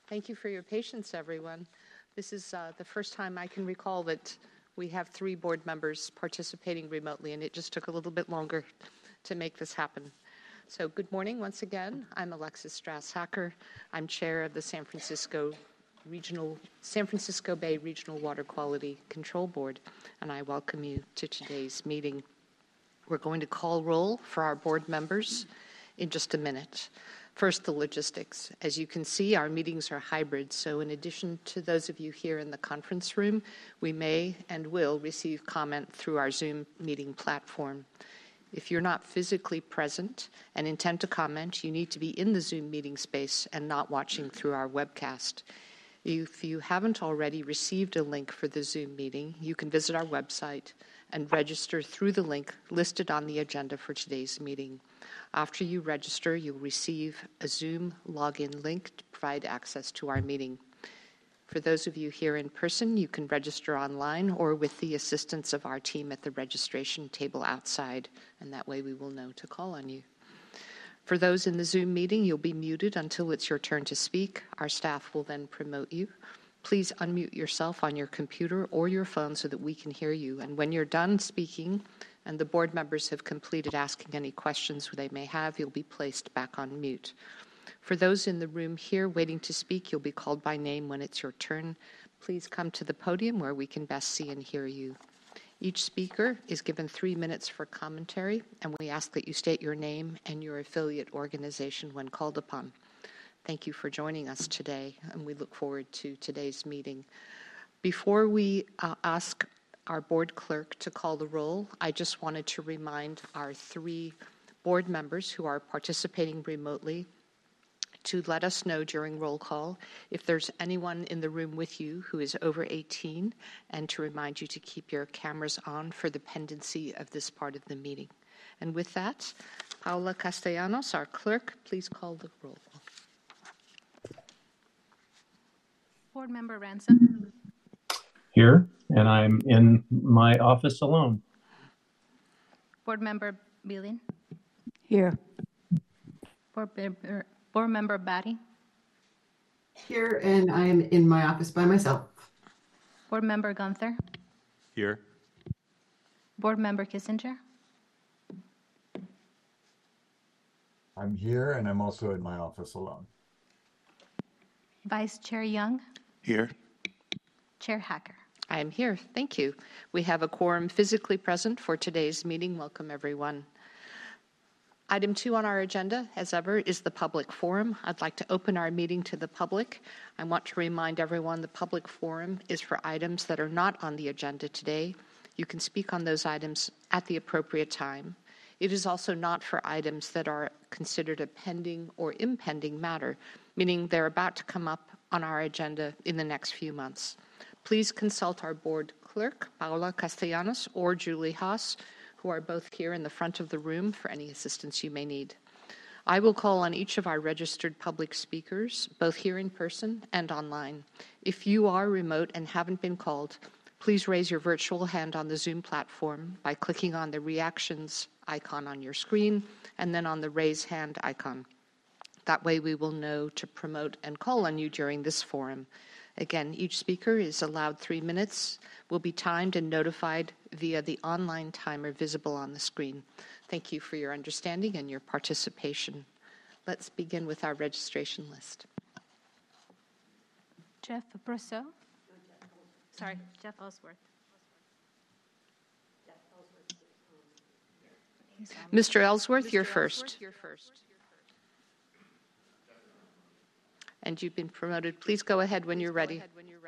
Thank you for your patience, everyone. This is the first time I can recall that we have 3 board members participating remotely, and it just took a little bit longer to make this happen. So good morning once again. I'm Alexis Strauss-Hacker. I'm chair of the San Francisco Bay Regional Water Quality Control Board, and I welcome you to today's meeting. We're going to call roll for our board members in just a minute. First, the logistics. As you can see, our meetings are hybrid, so in addition to those of you here in the conference room, we may and will receive comment through our Zoom meeting platform. If you're not physically present and intend to comment, you need to be in the Zoom meeting space and not watching through our webcast. If you haven't already received a link for the Zoom meeting, you can visit our website and register through the link listed on the agenda for today's meeting. After you register, you'll receive a Zoom login link to provide access to our meeting. For those of you here in person, you can register online or with the assistance of our team at the registration table outside, and that way we will know to call on you. For those in the Zoom meeting, you'll be muted until it's your turn to speak. Our staff will then promote you. Please unmute yourself on your computer or your phone so that we can hear you. And when you're done speaking and the board members have completed asking any questions they may have, you'll be placed back on mute. For those in the room here waiting to speak, you'll be called by name when it's your turn. Please come to the podium where we can best see and hear you. Each speaker is given 3 minutes for commentary, and we ask that you state your name and your affiliate organization when called upon. Thank you for joining us today, and we look forward to today's meeting. Before we ask our board clerk to call the roll, I just wanted to remind our 3 board members who are participating remotely to let us know during roll call if there's anyone in the room with you who is over 18, and to remind you to keep your cameras on for the pendency of this part of the meeting. And with that, Paula Castellanos, our clerk, please call the roll. Board Member Ransom. Here, and I'm in my office alone. Board Member Beeling. Here. Board Member Batty. Here, and I'm in my office by myself. Board Member Gunther. Here. Board Member Kissinger. I'm here, and I'm also in my office alone. Vice Chair Young. Here. Chair Hacker. I am here. Thank you. We have a quorum physically present for today's meeting. Welcome, everyone. Item 2 on our agenda, as ever, is the public forum. I'd like to open our meeting to the public. I want to remind everyone the public forum is for items that are not on the agenda today. You can speak on those items at the appropriate time. It is also not for items that are considered a pending or impending matter, meaning they're about to come up on our agenda in the next few months. Please consult our board clerk, Paula Castellanos, or Julie Haas, who are both here in the front of the room for any assistance you may need. I will call on each of our registered public speakers, both here in person and online. If you are remote and haven't been called, please raise your virtual hand on the Zoom platform by clicking on the reactions icon on your screen and then on the raise hand icon. That way we will know to promote and call on you during this forum. Again, each speaker is allowed 3 minutes, will be timed and notified via the online timer visible on the screen. Thank you for your understanding and your participation. Let's begin with our registration list. Jeff Brousseau. Sorry, Jeff Ellsworth. Mr. Ellsworth, you're first. And you've been promoted. Please go ahead when you're ready.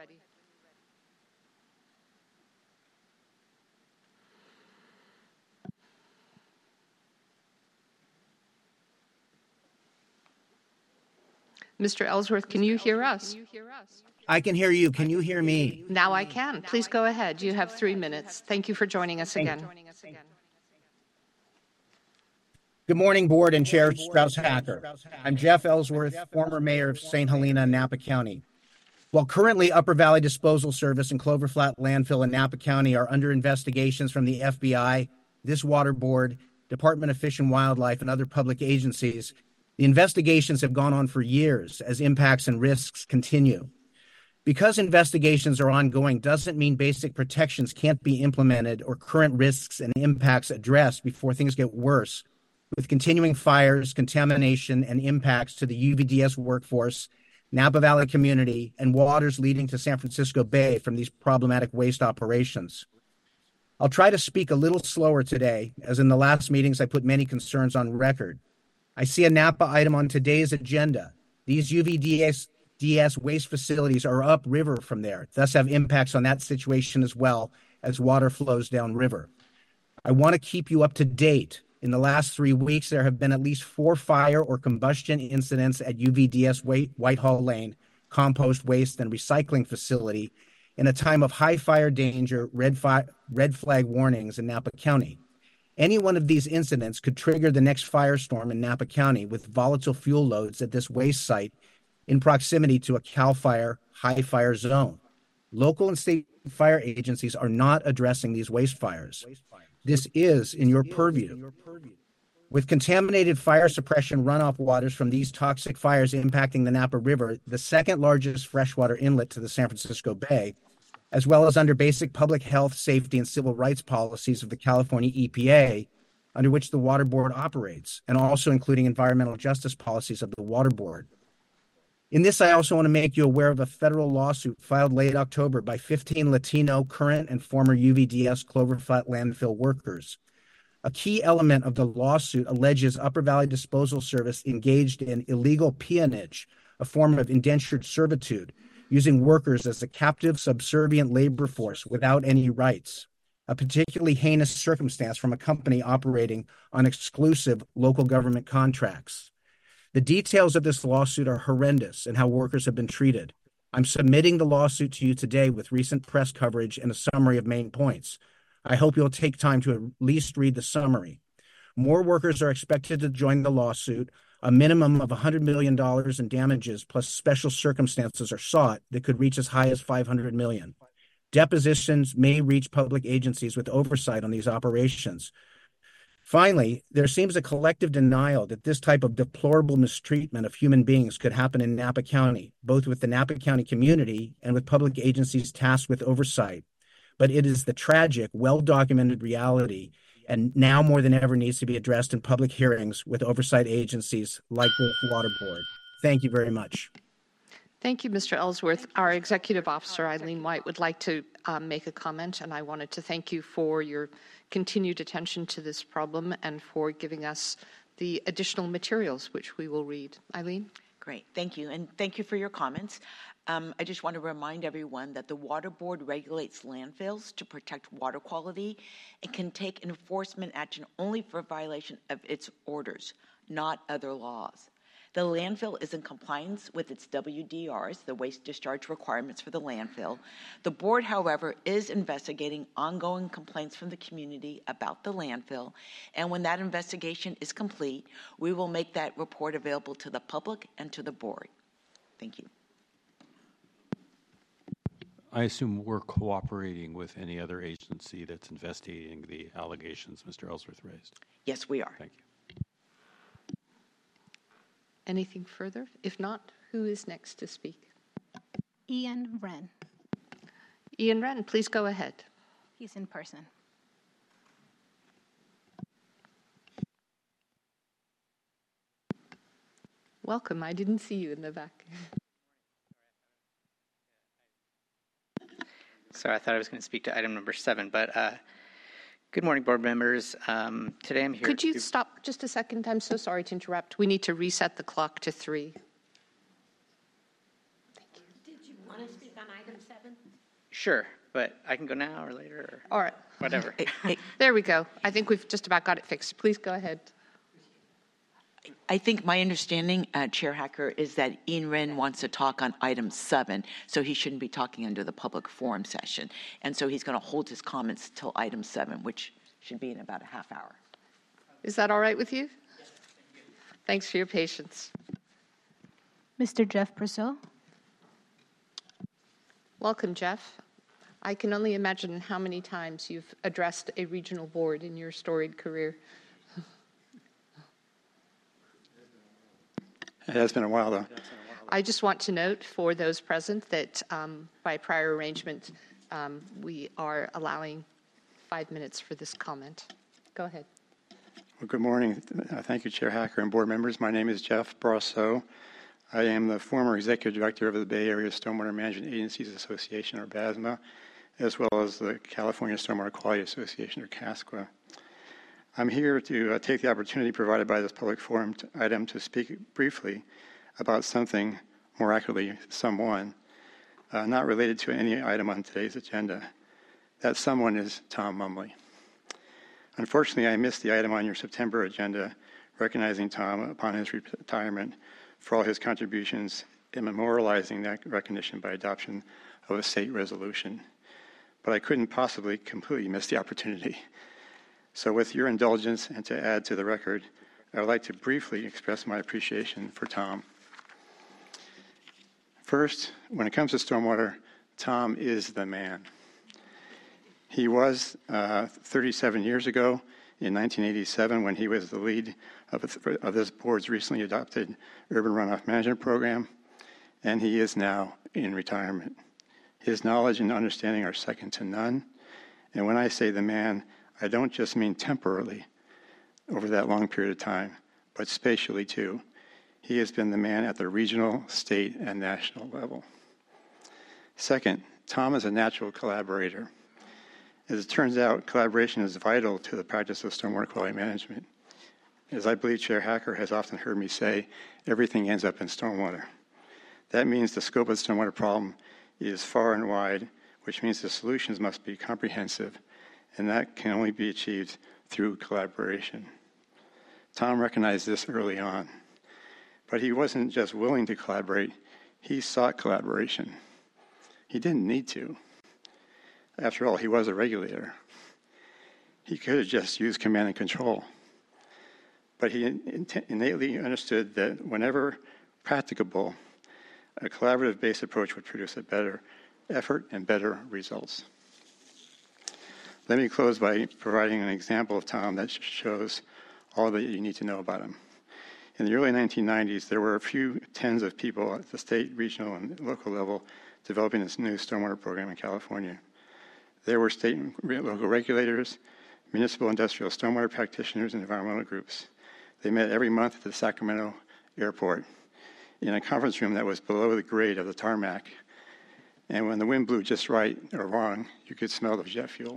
Mr. Ellsworth, can you hear us? I can hear you. Can you hear me? Now I can. Please go ahead. You have 3 minutes. Thank you for joining us again. Good morning, Board and Chair Strauss-Hacker. I'm Jeff Ellsworth, former mayor of St. Helena, Napa County. While currently Upper Valley Disposal Service and Clover Flat Landfill in Napa County are under investigations from the FBI, this water board, Department of Fish and Wildlife, and other public agencies, The investigations have gone on for years as impacts and risks continue. Because investigations are ongoing doesn't mean basic protections can't be implemented or current risks and impacts addressed before things get worse, with continuing fires, contamination, and impacts to the UVDS workforce, Napa Valley community, and waters leading to San Francisco Bay from these problematic waste operations. I'll try to speak a little slower today, as in the last meetings I put many concerns on record. I see a Napa item on today's agenda. These UVDS waste facilities are upriver from there, thus have impacts on that situation as well as water flows downriver. I want to keep you up to date. In the last 3 weeks, there have been at least 4 fire or combustion incidents at UVDS Whitehall Lane compost waste and recycling facility in a time of high fire danger, red flag warnings in Napa County. Any one of these incidents could trigger the next firestorm in Napa County with volatile fuel loads at this waste site in proximity to a CAL FIRE high fire zone. Local and state fire agencies are not addressing these waste fires. This is in your purview. With contaminated fire suppression runoff waters from these toxic fires impacting the Napa River, the second largest freshwater inlet to the San Francisco Bay, as well as under basic public health, safety, and civil rights policies of the California EPA, under which the Water Board operates, and also including environmental justice policies of the Water Board. In this, I also want to make you aware of a federal lawsuit filed late October by 15 Latino current and former UVDS Clover Flat landfill workers. A key element of the lawsuit alleges Upper Valley Disposal Service engaged in illegal peonage, a form of indentured servitude, using workers as a captive, subservient labor force without any rights, a particularly heinous circumstance from a company operating on exclusive local government contracts. The details of this lawsuit are horrendous and how workers have been treated. I'm submitting the lawsuit to you today with recent press coverage and a summary of main points. I hope you'll take time to at least read the summary. More workers are expected to join the lawsuit. A minimum of $100 million in damages plus special circumstances are sought that could reach as high as $500 million. Depositions may reach public agencies with oversight on these operations. Finally, there seems a collective denial that this type of deplorable mistreatment of human beings could happen in Napa County, both with the Napa County community and with public agencies tasked with oversight. But it is the tragic, well-documented reality, and now more than ever needs to be addressed in public hearings with oversight agencies like the Water Board. Thank you very much. Thank you, Mr. Ellsworth. Our Executive Officer, Eileen White, would like to make a comment, and I wanted to thank you for your continued attention to this problem and for giving us the additional materials, which we will read. Eileen? Great, thank you, and thank you for your comments. I just want to remind everyone that the Water Board regulates landfills to protect water quality and can take enforcement action only for violation of its orders, not other laws. The landfill is in compliance with its WDRs, the waste discharge requirements for the landfill. The board, however, is investigating ongoing complaints from the community about the landfill, and when that investigation is complete, we will make that report available to the public and to the board. Thank you. I assume we're cooperating with any other agency that's investigating the allegations Mr. Ellsworth raised. Yes, we are. Thank you. Anything further? If not, who is next to speak? Ian Wren. Ian Wren, please go ahead. He's in person. Welcome. I didn't see you in the back. So I thought I was going to speak to item number 7, but good morning, board members. Today I'm here. Could you stop just a second? I'm so sorry to interrupt. We need to reset the clock to 3. Thank you. Did you want to speak on item 7? Sure, but I can go now or later or All right. whatever. There we go. I think we've just about got it fixed. Please go ahead. I think my understanding, Chair Hacker, is that Ian Wren wants to talk on item 7, so he shouldn't be talking under the public forum session. And so he's going to hold his comments till item 7, which should be in about a half hour. Is that all right with you? Thanks for your patience. Mr. Jeff Brousseau. Welcome, Jeff. I can only imagine how many times you've addressed a regional board in your storied career. It has been a while, though. I just want to note for those present that by prior arrangement, we are allowing 5 minutes for this comment. Go ahead. Well, good morning. Thank you, Chair Hacker and board members. My name is Jeff Brosseau. I am the former executive director of the Bay Area Stormwater Management Agencies Association, or BASMA, as well as the California Stormwater Quality Association, or CASQA. I'm here to take the opportunity provided by this public forum item to speak briefly about something, more accurately, someone, not related to any item on today's agenda. That someone is Tom Mumley. Unfortunately, I missed the item on your September agenda recognizing Tom upon his retirement for all his contributions in memorializing that recognition by adoption of a state resolution. But I couldn't possibly completely miss the opportunity. So with your indulgence and to add to the record, I would like to briefly express my appreciation for Tom. First, when it comes to stormwater, Tom is the man. He was 37 years ago in 1987 when he was the lead of this board's recently adopted Urban Runoff Management Program, and he is now in retirement. His knowledge and understanding are second to none, and when I say the man, I don't just mean temporarily over that long period of time, but spatially too. He has been the man at the regional, state, and national level. Second, Tom is a natural collaborator. As it turns out, collaboration is vital to the practice of stormwater quality management. As I believe Chair Hacker has often heard me say, everything ends up in stormwater. That means the scope of the stormwater problem is far and wide, which means the solutions must be comprehensive, and that can only be achieved through collaboration. Tom recognized this early on, but he wasn't just willing to collaborate, he sought collaboration. He didn't need to. After all, he was a regulator. He could have just used command and control. But he innately understood that whenever practicable, a collaborative-based approach would produce a better effort and better results. Let me close by providing an example of Tom that shows all that you need to know about him. In the early 1990s, there were a few tens of people at the state, regional, and local level developing this new stormwater program in California. There were state and local regulators, municipal industrial stormwater practitioners, and environmental groups. They met every month at the Sacramento airport in a conference room that was below the grade of the tarmac. And when the wind blew just right or wrong, you could smell the jet fuel.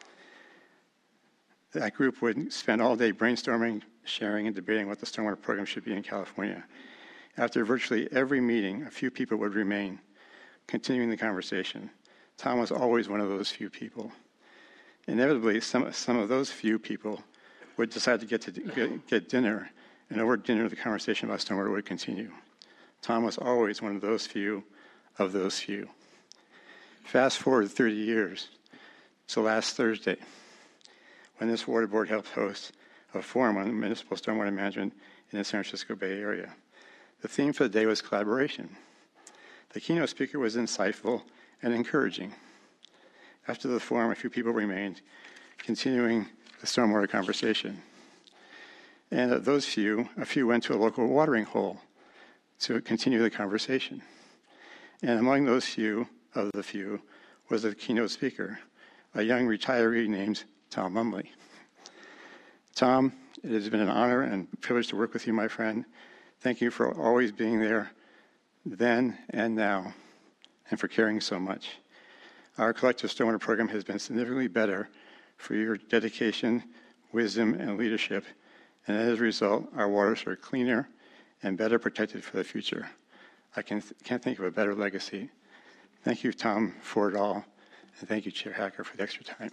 That group would spend all day brainstorming, sharing, and debating what the stormwater program should be in California. After virtually every meeting, a few people would remain, continuing the conversation. Tom was always one of those few people. Inevitably, some of those few people would decide to get dinner, and over dinner, the conversation about stormwater would continue. Tom was always one of those few of those few. Fast forward 30 years to last Thursday, when this water board helped host a forum on municipal stormwater management in the San Francisco Bay Area. The theme for the day was collaboration. The keynote speaker was insightful and encouraging. After the forum, a few people remained, continuing the stormwater conversation. And of those few, a few went to a local watering hole to continue the conversation. And among those few, of the few, was the keynote speaker, a young retiree named Tom Mumley. Tom, it has been an honor and privilege to work with you, my friend. Thank you for always being there then and now, and for caring so much. Our collective stormwater program has been significantly better for your dedication, wisdom, and leadership, and as a result, our waters are cleaner and better protected for the future. I can't think of a better legacy. Thank you, Tom, for it all, and thank you, Chair Hacker, for the extra time.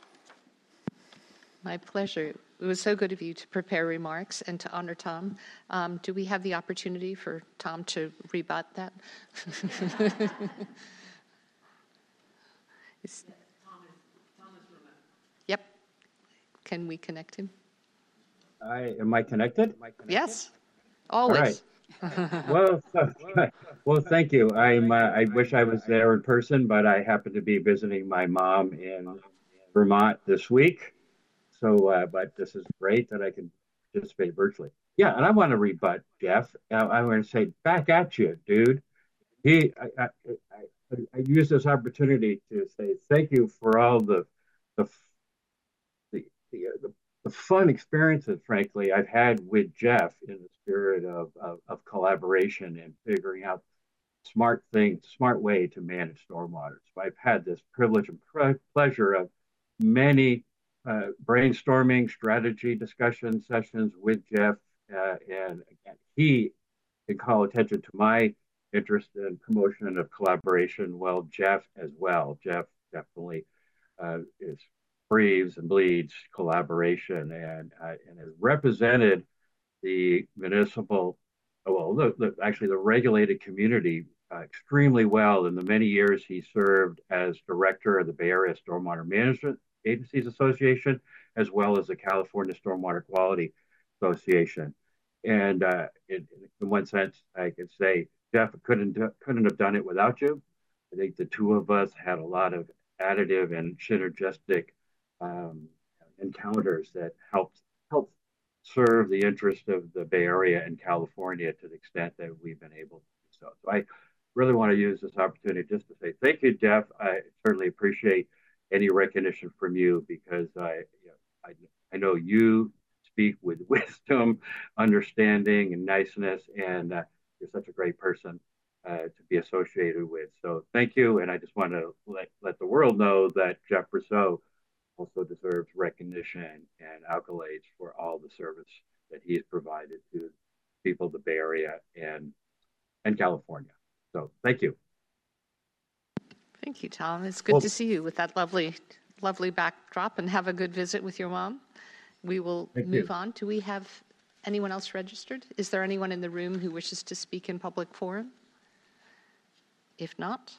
My pleasure. It was so good of you to prepare remarks and to honor Tom. Do we have the opportunity for Tom to rebut that? Yep. Can we connect him? Am I connected? Yes, always. All right. Well, thank you. I wish I was there in person, but I happen to be visiting my mom in Vermont this week. So, but this is great that I can participate virtually. Yeah, and I want to rebut Jeff. I want to say back at you, dude. I use this opportunity to say thank you for all the the fun experiences, frankly, I've had with Jeff in the spirit of collaboration and figuring out smart way to manage stormwater. So I've had this privilege and pleasure of many brainstorming strategy discussion sessions with Jeff, and again, he can call attention to my interest in promotion of collaboration. Well, Jeff as well. Jeff definitely is breathes and bleeds collaboration and has represented the municipal, actually the regulated community extremely well in the many years he served as director of the Bay Area Stormwater Management Agencies Association, as well as the California Stormwater Quality Association. And in one sense, I could say, Jeff, couldn't have done it without you. I think the two of us had a lot of additive and synergistic encounters that helped serve the interest of the Bay Area and California to the extent that we've been able to do so. So I really want to use this opportunity just to say thank you, Jeff. I certainly appreciate any recognition from you because I know you speak with wisdom, understanding, and niceness, and you're such a great person to be associated with. So thank you, and I just want to let the world know that Jeff Brousseau also deserves recognition and accolades for all the service that he's provided to people of the Bay Area and California. So thank you. Thank you, Tom. It's good to see you with that lovely backdrop, and have a good visit with your mom. We will move on. Do we have anyone else registered? Is there anyone in the room who wishes to speak in public forum? If not,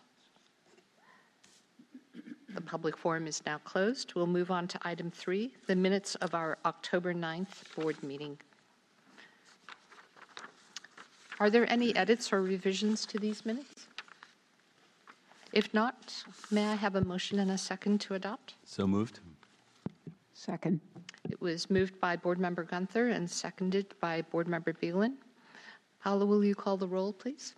the public forum is now closed. We'll move on to item 3, the minutes of our October 9th board meeting. Are there any edits or revisions to these minutes? If not, may I have a motion and a second to adopt? So moved. Second. It was moved by Board Member Gunther and seconded by Board Member Beelin. Paula, will you call the roll, please?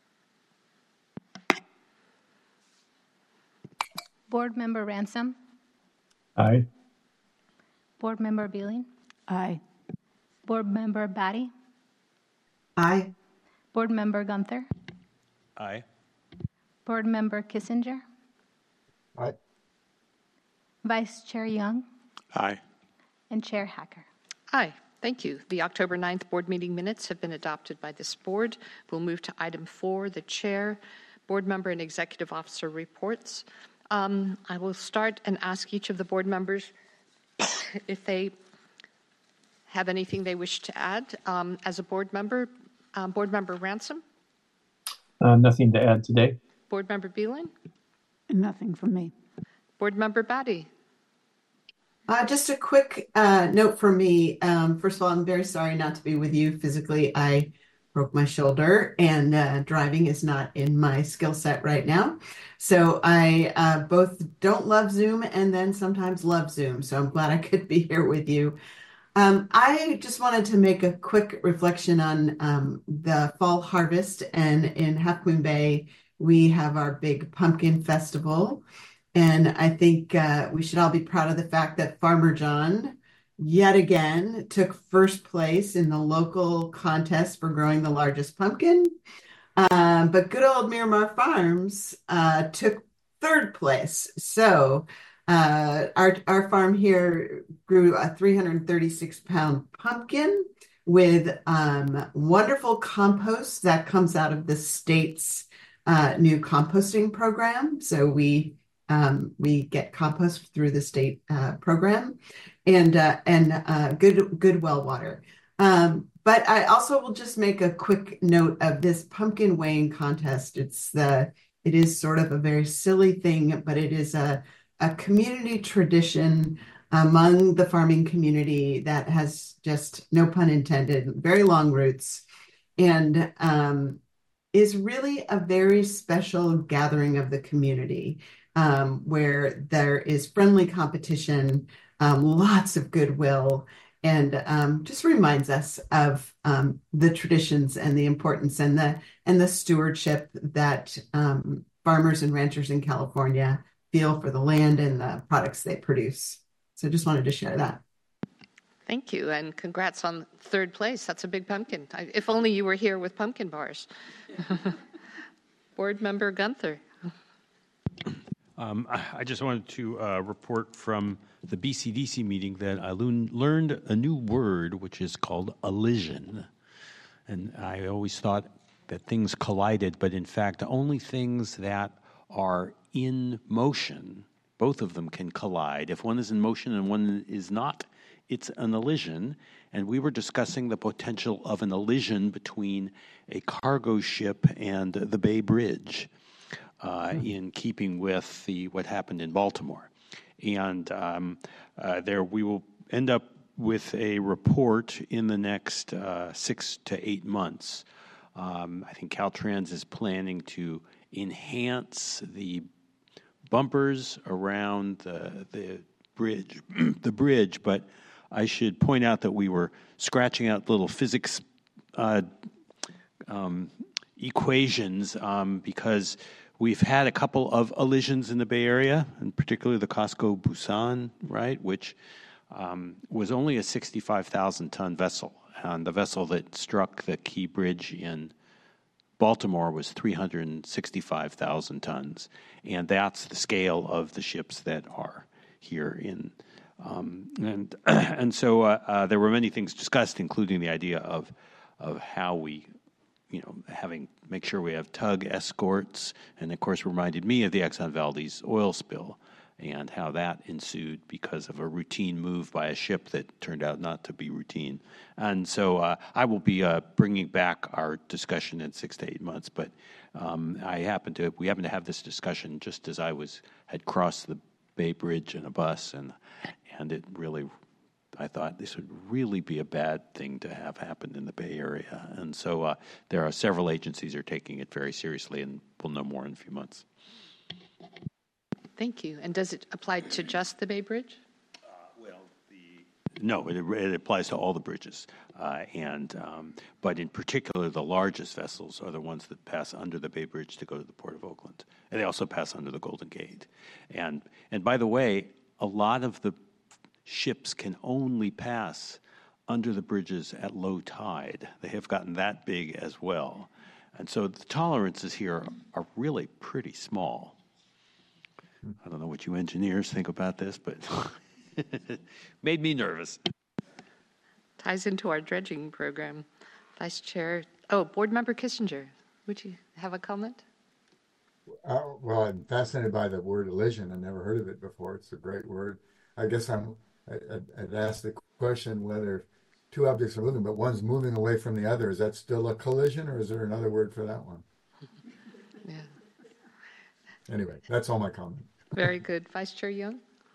Board Member Ransom. Aye. Board Member Beeling. Aye. Board Member Batty. Aye. Board Member Gunther. Aye. Board Member Kissinger. Aye. Vice Chair Young. Aye. And Chair Hacker. Aye. Thank you. The October 9th board meeting minutes have been adopted by this board. We'll move to item 4, the chair, board member and executive officer reports. I will start and ask each of the board members if they have anything they wish to add. As a board member Ransom? Nothing to add today. Board Member Beelin? Nothing from me. Board Member Batty? Just a quick note for me. First of all, I'm very sorry not to be with you physically. I broke my shoulder, and driving is not in my skill set right now. So I both don't love Zoom and then sometimes love Zoom. So I'm glad I could be here with you. I just wanted to make a quick reflection on the fall harvest. And in Half Moon Bay, we have our big pumpkin festival. And I think we should all be proud of the fact that Farmer John, yet again, took first place in the local contest for growing the largest pumpkin. But good old Miramar Farms took third place. So our farm here grew a 336-pound pumpkin with wonderful compost that comes out of the state's new composting program. So we get compost through the state program, and good well water. But I also will just make a quick note of this pumpkin weighing contest. It is sort of a very silly thing, but it is a community tradition among the farming community that has, just no pun intended, very long roots, and is really a very special gathering of the community, where there is friendly competition, lots of goodwill, and just reminds us of the traditions and the importance and the stewardship that farmers and ranchers in California feel for the land and the products they produce. So just wanted to share that. Thank you, and congrats on third place. That's a big pumpkin. If only you were here with pumpkin bars. Board Member Gunther. I just wanted to report from the BCDC meeting that I learned a new word, which is called elision. And I always thought that things collided, but in fact, only things that are in motion, both of them can collide. If one is in motion and one is not, it's an elision. And we were discussing the potential of an elision between a cargo ship and the Bay Bridge. In keeping with what happened in Baltimore. And there we will end up with a report in the next 6 to 8 months. I think Caltrans is planning to enhance the bumpers around the bridge, but I should point out that we were scratching out little physics equations because we've had a couple of elisions in the Bay Area, and particularly the Costco Busan, right, which was only a 65,000-ton vessel. And the vessel that struck the Key Bridge in Baltimore was 365,000 tons. And that's the scale of the ships that are here in. And so there were many things discussed, including the idea of how we make sure we have tug escorts, and of course reminded me of the Exxon Valdez oil spill and how that ensued because of a routine move by a ship that turned out not to be routine. And so I will be bringing back our discussion in 6 to 8 months, but we happen to have this discussion just as I had crossed the Bay Bridge in a bus, and it really, I thought this would really be a bad thing to have happen in the Bay Area. And so there are several agencies are taking it very seriously, and we'll know more in a few months. Thank you. And does it apply to just the Bay Bridge? No, it applies to all the bridges. But in particular, the largest vessels are the ones that pass under the Bay Bridge to go to the Port of Oakland. And they also pass under the Golden Gate. And by the way, a lot of the ships can only pass under the bridges at low tide. They have gotten that big as well. And so the tolerances here are really pretty small. I don't know what you engineers think about this, but made me nervous. Ties into our dredging program. Vice Chair, Board Member Kissinger, would you have a comment? Well, I'm fascinated by the word elision. I never heard of it before. It's a great word. I guess I'd ask the question whether two objects are moving, but one's moving away from the other. Is that still a collision, or is there another word for that one? Yeah. Anyway, that's all my comment. Very good. Vice Chair Young?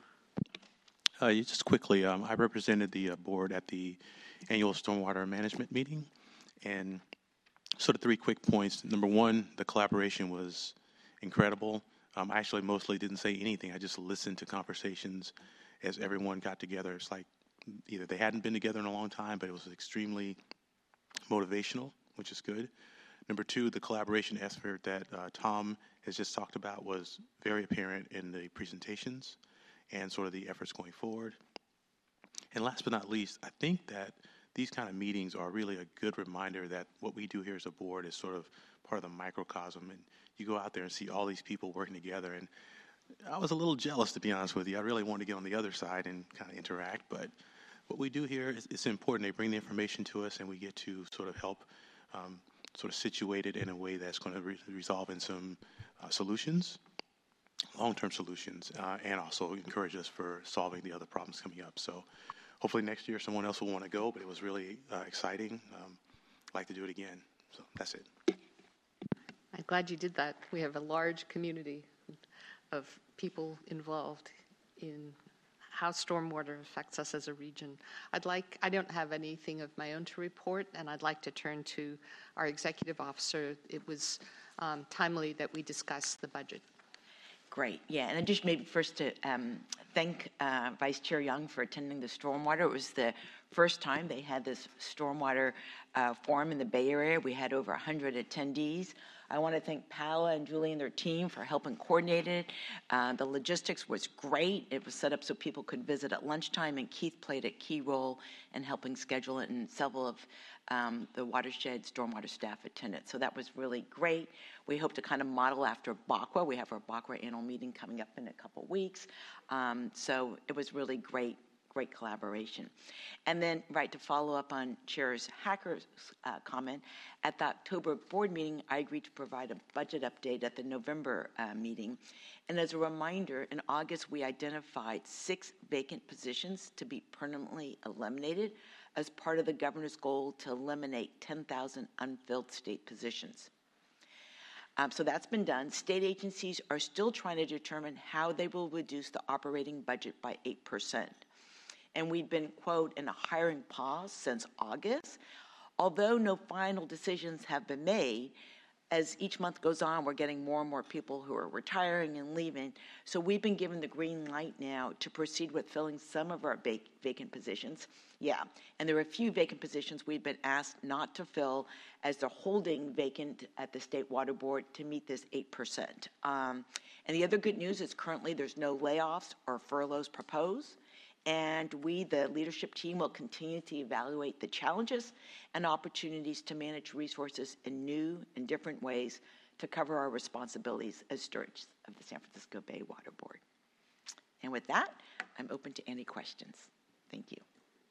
Just quickly, I represented the board at the annual stormwater management meeting, and sort of 3 quick points. Number one, the collaboration was incredible. I actually mostly didn't say anything. I just listened to conversations as everyone got together. It's like either they hadn't been together in a long time, but it was extremely motivational, which is good. Number two, the collaboration effort that Tom has just talked about was very apparent in the presentations and sort of the efforts going forward. And last but not least, I think that these kind of meetings are really a good reminder that what we do here as a board is sort of part of the microcosm. And you go out there and see all these people working together. And I was a little jealous, to be honest with you. I really wanted to get on the other side and kind of interact. But what we do here is it's important. They bring the information to us, and we get to sort of help sort of situate it in a way that's going to resolve in some solutions, long-term solutions, and also encourage us for solving the other problems coming up. So hopefully next year someone else will want to go, but it was really exciting. I'd like to do it again. So that's it. I'm glad you did that. We have a large community of people involved in how stormwater affects us as a region. I don't have anything of my own to report, and I'd like to turn to our executive officer. It was timely that we discuss the budget. Great. Yeah, and I just maybe first to thank Vice Chair Young for attending the stormwater. It was the first time they had this stormwater forum in the Bay Area. We had over 100 attendees. I want to thank Paola and Julie and their team for helping coordinate it. The logistics was great. It was set up so people could visit at lunchtime, and Keith played a key role in helping schedule it, and several of the watershed stormwater staff attended. So that was really great. We hope to kind of model after BACWA. We have our BACWA annual meeting coming up in a couple weeks. So it was really great collaboration. And then, right, to follow up on Chair Hacker's comment, at the October board meeting, I agreed to provide a budget update at the November meeting. And as a reminder, in August, we identified 6 vacant positions to be permanently eliminated as part of the governor's goal to eliminate 10,000 unfilled state positions. So that's been done. State agencies are still trying to determine how they will reduce the operating budget by 8%. And we've been, quote, in a hiring pause since August. Although no final decisions have been made, as each month goes on, we're getting more and more people who are retiring and leaving. So we've been given the green light now to proceed with filling some of our vacant positions. Yeah, and there are a few vacant positions we've been asked not to fill as they're holding vacant at the State Water Board to meet this 8%. And the other good news is currently there's no layoffs or furloughs proposed. And we, the leadership team, will continue to evaluate the challenges and opportunities to manage resources in new and different ways to cover our responsibilities as stewards of the San Francisco Bay Water Board. And with that, I'm open to any questions. Thank you.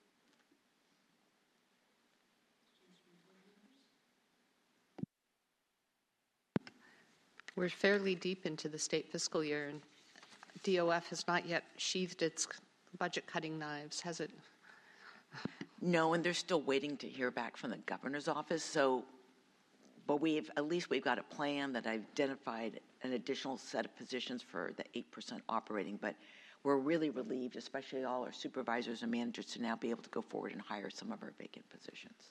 We're fairly deep into the state fiscal year, and DOF has not yet sheathed its budget-cutting knives, has it? No, and they're still waiting to hear back from the governor's office. So, but we've got a plan that identified an additional set of positions for the 8% operating. But we're really relieved, especially all our supervisors and managers, to now be able to go forward and hire some of our vacant positions.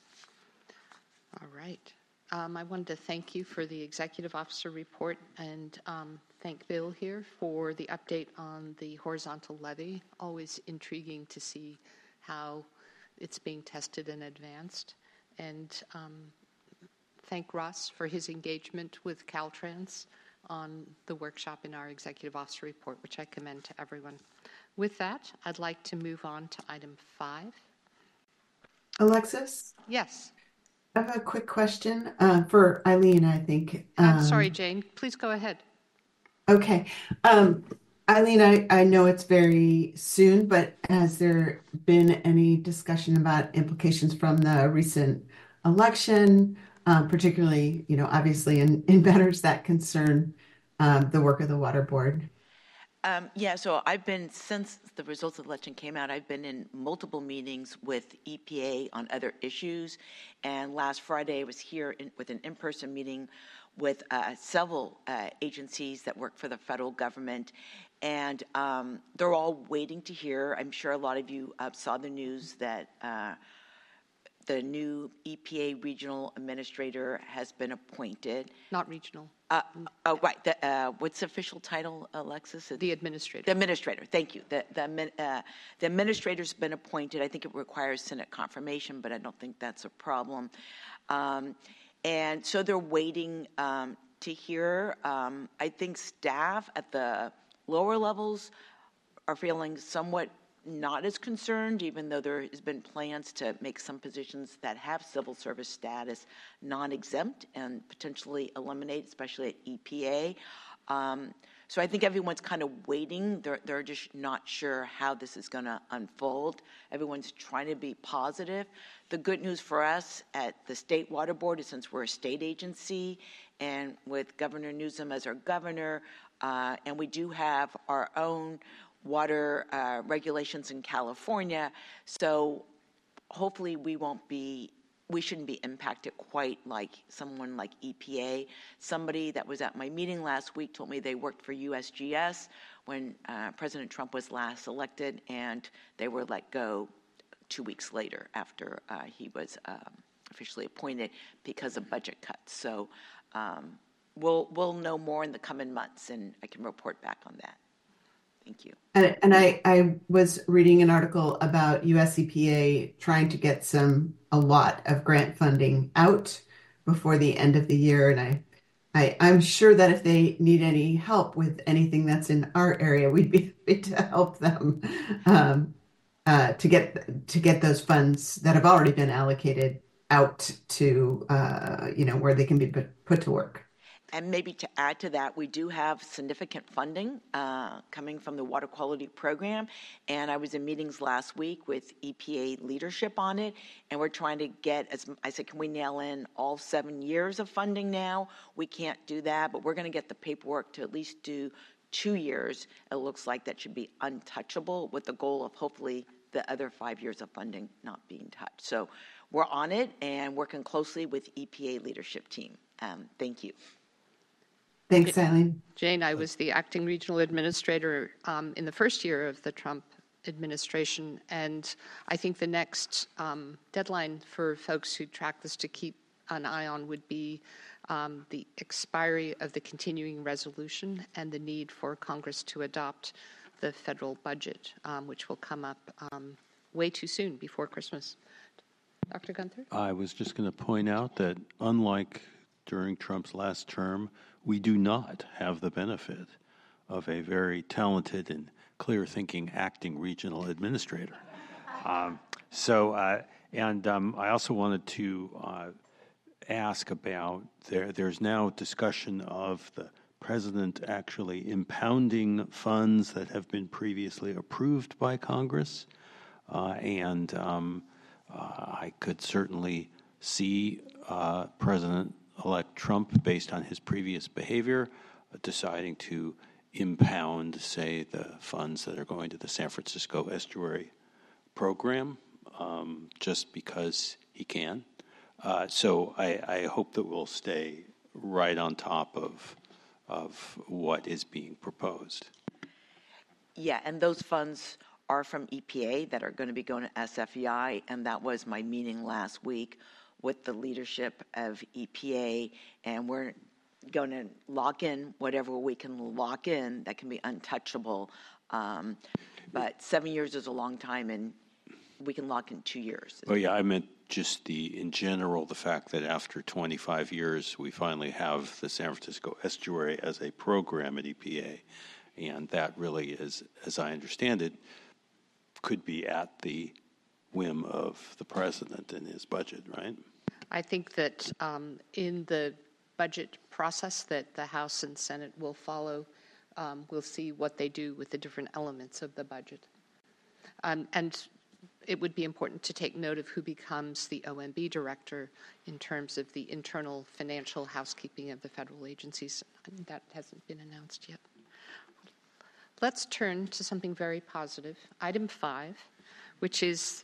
All right. I wanted to thank you for the executive officer report, and thank Bill here for the update on the horizontal levee. Always intriguing to see how it's being tested and advanced. And thank Ross for his engagement with Caltrans on the workshop in our executive officer report, which I commend to everyone. With that, I'd like to move on to item 5. Alexis? Yes. I have a quick question for Eileen, I think. I'm sorry, Jane. Please go ahead. Okay. Eileen, I know it's very soon, but has there been any discussion about implications from the recent election, particularly, obviously in matters that concern the work of the Water Board? Yeah, so I've been, since the results of the election came out, I've been in multiple meetings with EPA on other issues. And last Friday, I was here with an in-person meeting with several agencies that work for the federal government. And they're all waiting to hear. I'm sure a lot of you saw the news that the new EPA regional administrator has been appointed. Not regional. Right. What's the official title, Alexis? The administrator. The administrator. Thank you. The administrator's been appointed. I think it requires Senate confirmation, but I don't think that's a problem. And so they're waiting to hear. I think staff at the lower levels are feeling somewhat not as concerned, even though there has been plans to make some positions that have civil service status non-exempt and potentially eliminate, especially at EPA. So I think everyone's kind of waiting. They're just not sure how this is going to unfold. Everyone's trying to be positive. The good news for us at the State Water Board is, since we're a state agency and with Governor Newsom as our governor, and we do have our own water regulations in California, so hopefully we shouldn't be impacted quite like someone like EPA. Somebody that was at my meeting last week told me they worked for USGS when President Trump was last elected, and they were let go 2 weeks later after he was officially appointed because of budget cuts. So we'll know more in the coming months, and I can report back on that. Thank you. And I was reading an article about US EPA trying to get a lot of grant funding out before the end of the year. And I'm sure that if they need any help with anything that's in our area, we'd be happy to help them to get those funds that have already been allocated out to where they can be put to work. And maybe to add to that, we do have significant funding coming from the Water Quality Program. And I was in meetings last week with EPA leadership on it. And we're trying to get, as I said, can we nail in all 7 years of funding now? We can't do that, but we're going to get the paperwork to at least do 2 years. It looks like that should be untouchable, with the goal of hopefully the other 5 years of funding not being touched. So we're on it and working closely with EPA leadership team. Thank you. Thanks, Eileen. Jane, I was the acting regional administrator in the first year of the Trump administration, and I think the next deadline for folks who track this to keep an eye on would be the expiry of the continuing resolution and the need for Congress to adopt the federal budget, which will come up way too soon, before Christmas. Dr. Gunther? I was just going to point out that unlike during Trump's last term, we do not have the benefit of a very talented and clear-thinking acting regional administrator. I also wanted to ask about, there's now discussion of the president actually impounding funds that have been previously approved by Congress. I could certainly see President-elect Trump, based on his previous behavior, deciding to impound, say, the funds that are going to the San Francisco Estuary Program, just because he can. So I hope that we'll stay right on top of what is being proposed. Yeah, and those funds are from EPA that are going to be going to SFEI, and that was my meeting last week with the leadership of EPA, and we're going to lock in whatever we can lock in that can be untouchable. But 7 years is a long time, and we can lock in 2 years. Oh yeah, I meant just in general, the fact that after 25 years, we finally have the San Francisco Estuary as a program at EPA, and that really is, as I understand it, could be at the whim of the president in his budget, right? I think that in the budget process that the House and Senate will follow, we'll see what they do with the different elements of the budget. And it would be important to take note of who becomes the OMB director in terms of the internal financial housekeeping of the federal agencies. That hasn't been announced yet. Let's turn to something very positive. Item 5, which is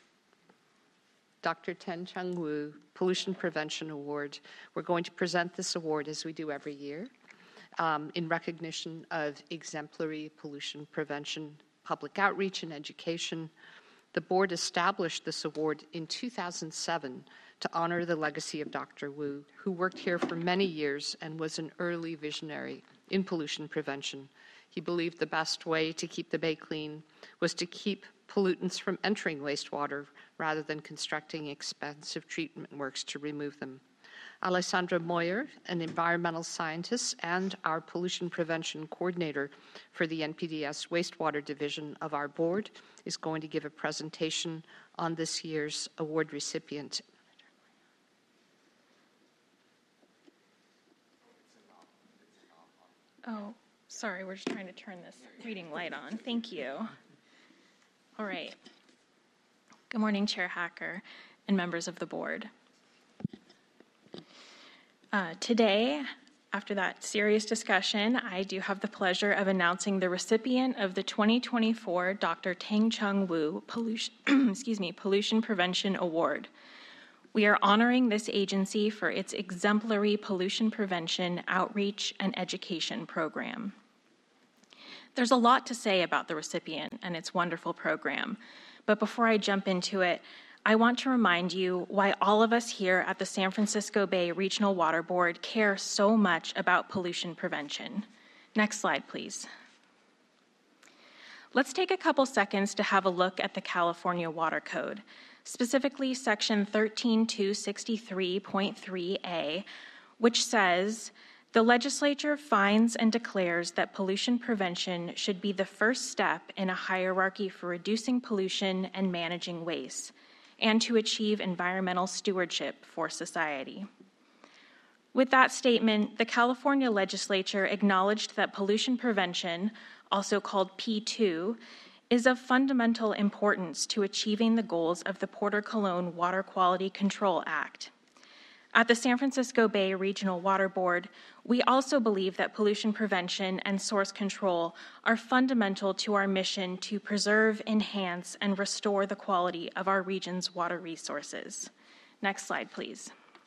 Dr. Ten-Chung Wu Pollution Prevention Award. We're going to present this award, as we do every year, in recognition of exemplary pollution prevention, public outreach, and education. The board established this award in 2007 to honor the legacy of Dr. Wu, who worked here for many years and was an early visionary in pollution prevention. He believed the best way to keep the bay clean was to keep pollutants from entering wastewater rather than constructing expensive treatment works to remove them. Alessandra Moyer, an environmental scientist and our pollution prevention coordinator for the NPDES wastewater division of our board, is going to give a presentation on this year's award recipient. Oh, sorry, we're just trying to turn this reading light on. Thank you. All right. Good morning, Chair Hacker and members of the board. Today, after that serious discussion, I do have the pleasure of announcing the recipient of the 2024 Dr. Ten-Chung Wu Pollution Prevention Award. We are honoring this agency for its exemplary pollution prevention, outreach, and education program. There's a lot to say about the recipient and its wonderful program, but before I jump into it, I want to remind you why all of us here at the San Francisco Bay Regional Water Board care so much about pollution prevention. Next slide, please. Let's take a couple seconds to have a look at the California Water Code, specifically Section 13263.3a, which says, "The legislature finds and declares that pollution prevention should be the first step in a hierarchy for reducing pollution and managing waste, and to achieve environmental stewardship for society." With that statement, the California legislature acknowledged that pollution prevention, also called P2, is of fundamental importance to achieving the goals of the Porter-Cologne Water Quality Control Act. At the San Francisco Bay Regional Water Board, we also believe that pollution prevention and source control are fundamental to our mission to preserve, enhance, and restore the quality of our region's water resources. Next slide, please.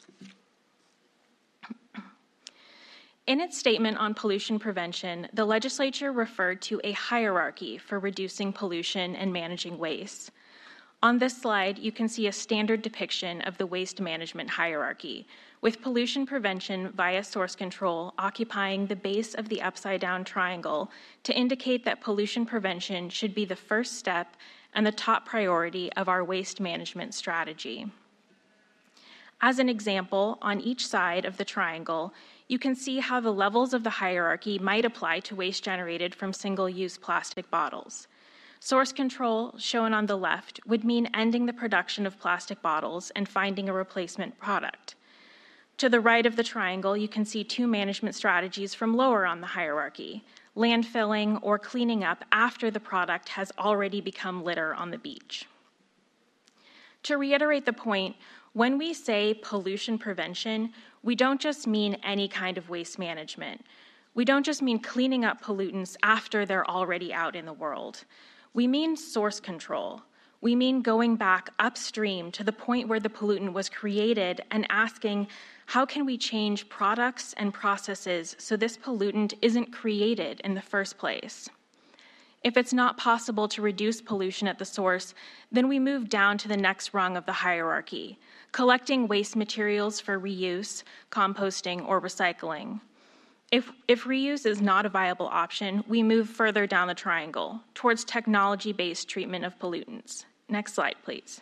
In its statement on pollution prevention, the legislature referred to a hierarchy for reducing pollution and managing waste. On this slide, you can see a standard depiction of the waste management hierarchy, with pollution prevention via source control occupying the base of the upside-down triangle to indicate that pollution prevention should be the first step and the top priority of our waste management strategy. As an example, on each side of the triangle, you can see how the levels of the hierarchy might apply to waste generated from single-use plastic bottles. Source control, shown on the left, would mean ending the production of plastic bottles and finding a replacement product. To the right of the triangle, you can see two management strategies from lower on the hierarchy: landfilling or cleaning up after the product has already become litter on the beach. To reiterate the point, when we say pollution prevention, we don't just mean any kind of waste management. We don't just mean cleaning up pollutants after they're already out in the world. We mean source control. We mean going back upstream to the point where the pollutant was created and asking, how can we change products and processes so this pollutant isn't created in the first place? If it's not possible to reduce pollution at the source, then we move down to the next rung of the hierarchy, collecting waste materials for reuse, composting, or recycling. If reuse is not a viable option, we move further down the triangle towards technology-based treatment of pollutants. Next slide, please.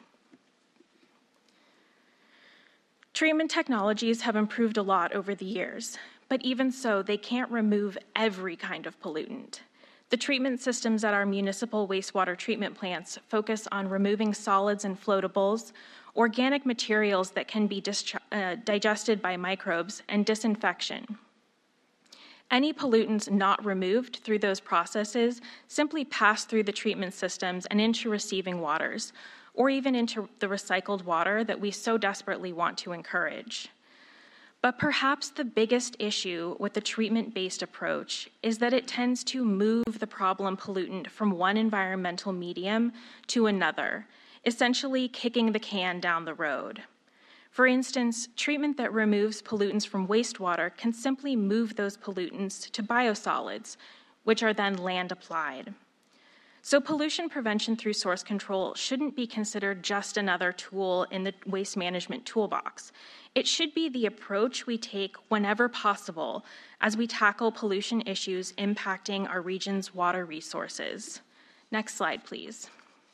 Treatment technologies have improved a lot over the years, but even so, they can't remove every kind of pollutant. The treatment systems at our municipal wastewater treatment plants focus on removing solids and floatables, organic materials that can be digested by microbes, and disinfection. Any pollutants not removed through those processes simply pass through the treatment systems and into receiving waters, or even into the recycled water that we so desperately want to encourage. But perhaps the biggest issue with the treatment-based approach is that it tends to move the problem pollutant from one environmental medium to another, essentially kicking the can down the road. For instance, treatment that removes pollutants from wastewater can simply move those pollutants to biosolids, which are then land applied. So pollution prevention through source control shouldn't be considered just another tool in the waste management toolbox. It should be the approach we take whenever possible as we tackle pollution issues impacting our region's water resources. Next slide, please.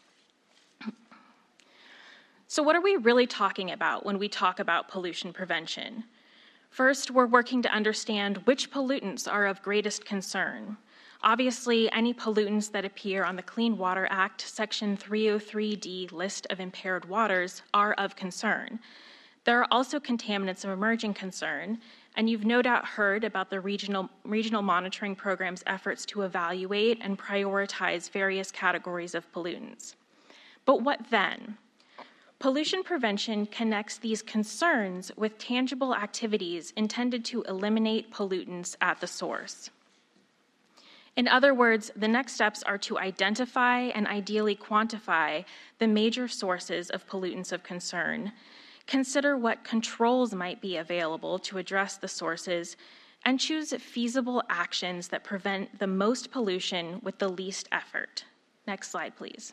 So what are we really talking about when we talk about pollution prevention? First, we're working to understand which pollutants are of greatest concern. Obviously, any pollutants that appear on the Clean Water Act Section 303D list of impaired waters are of concern. There are also contaminants of emerging concern, and you've no doubt heard about the regional monitoring program's efforts to evaluate and prioritize various categories of pollutants. But what then? Pollution prevention connects these concerns with tangible activities intended to eliminate pollutants at the source. In other words, the next steps are to identify and ideally quantify the major sources of pollutants of concern, consider what controls might be available to address the sources, and choose feasible actions that prevent the most pollution with the least effort. Next slide, please.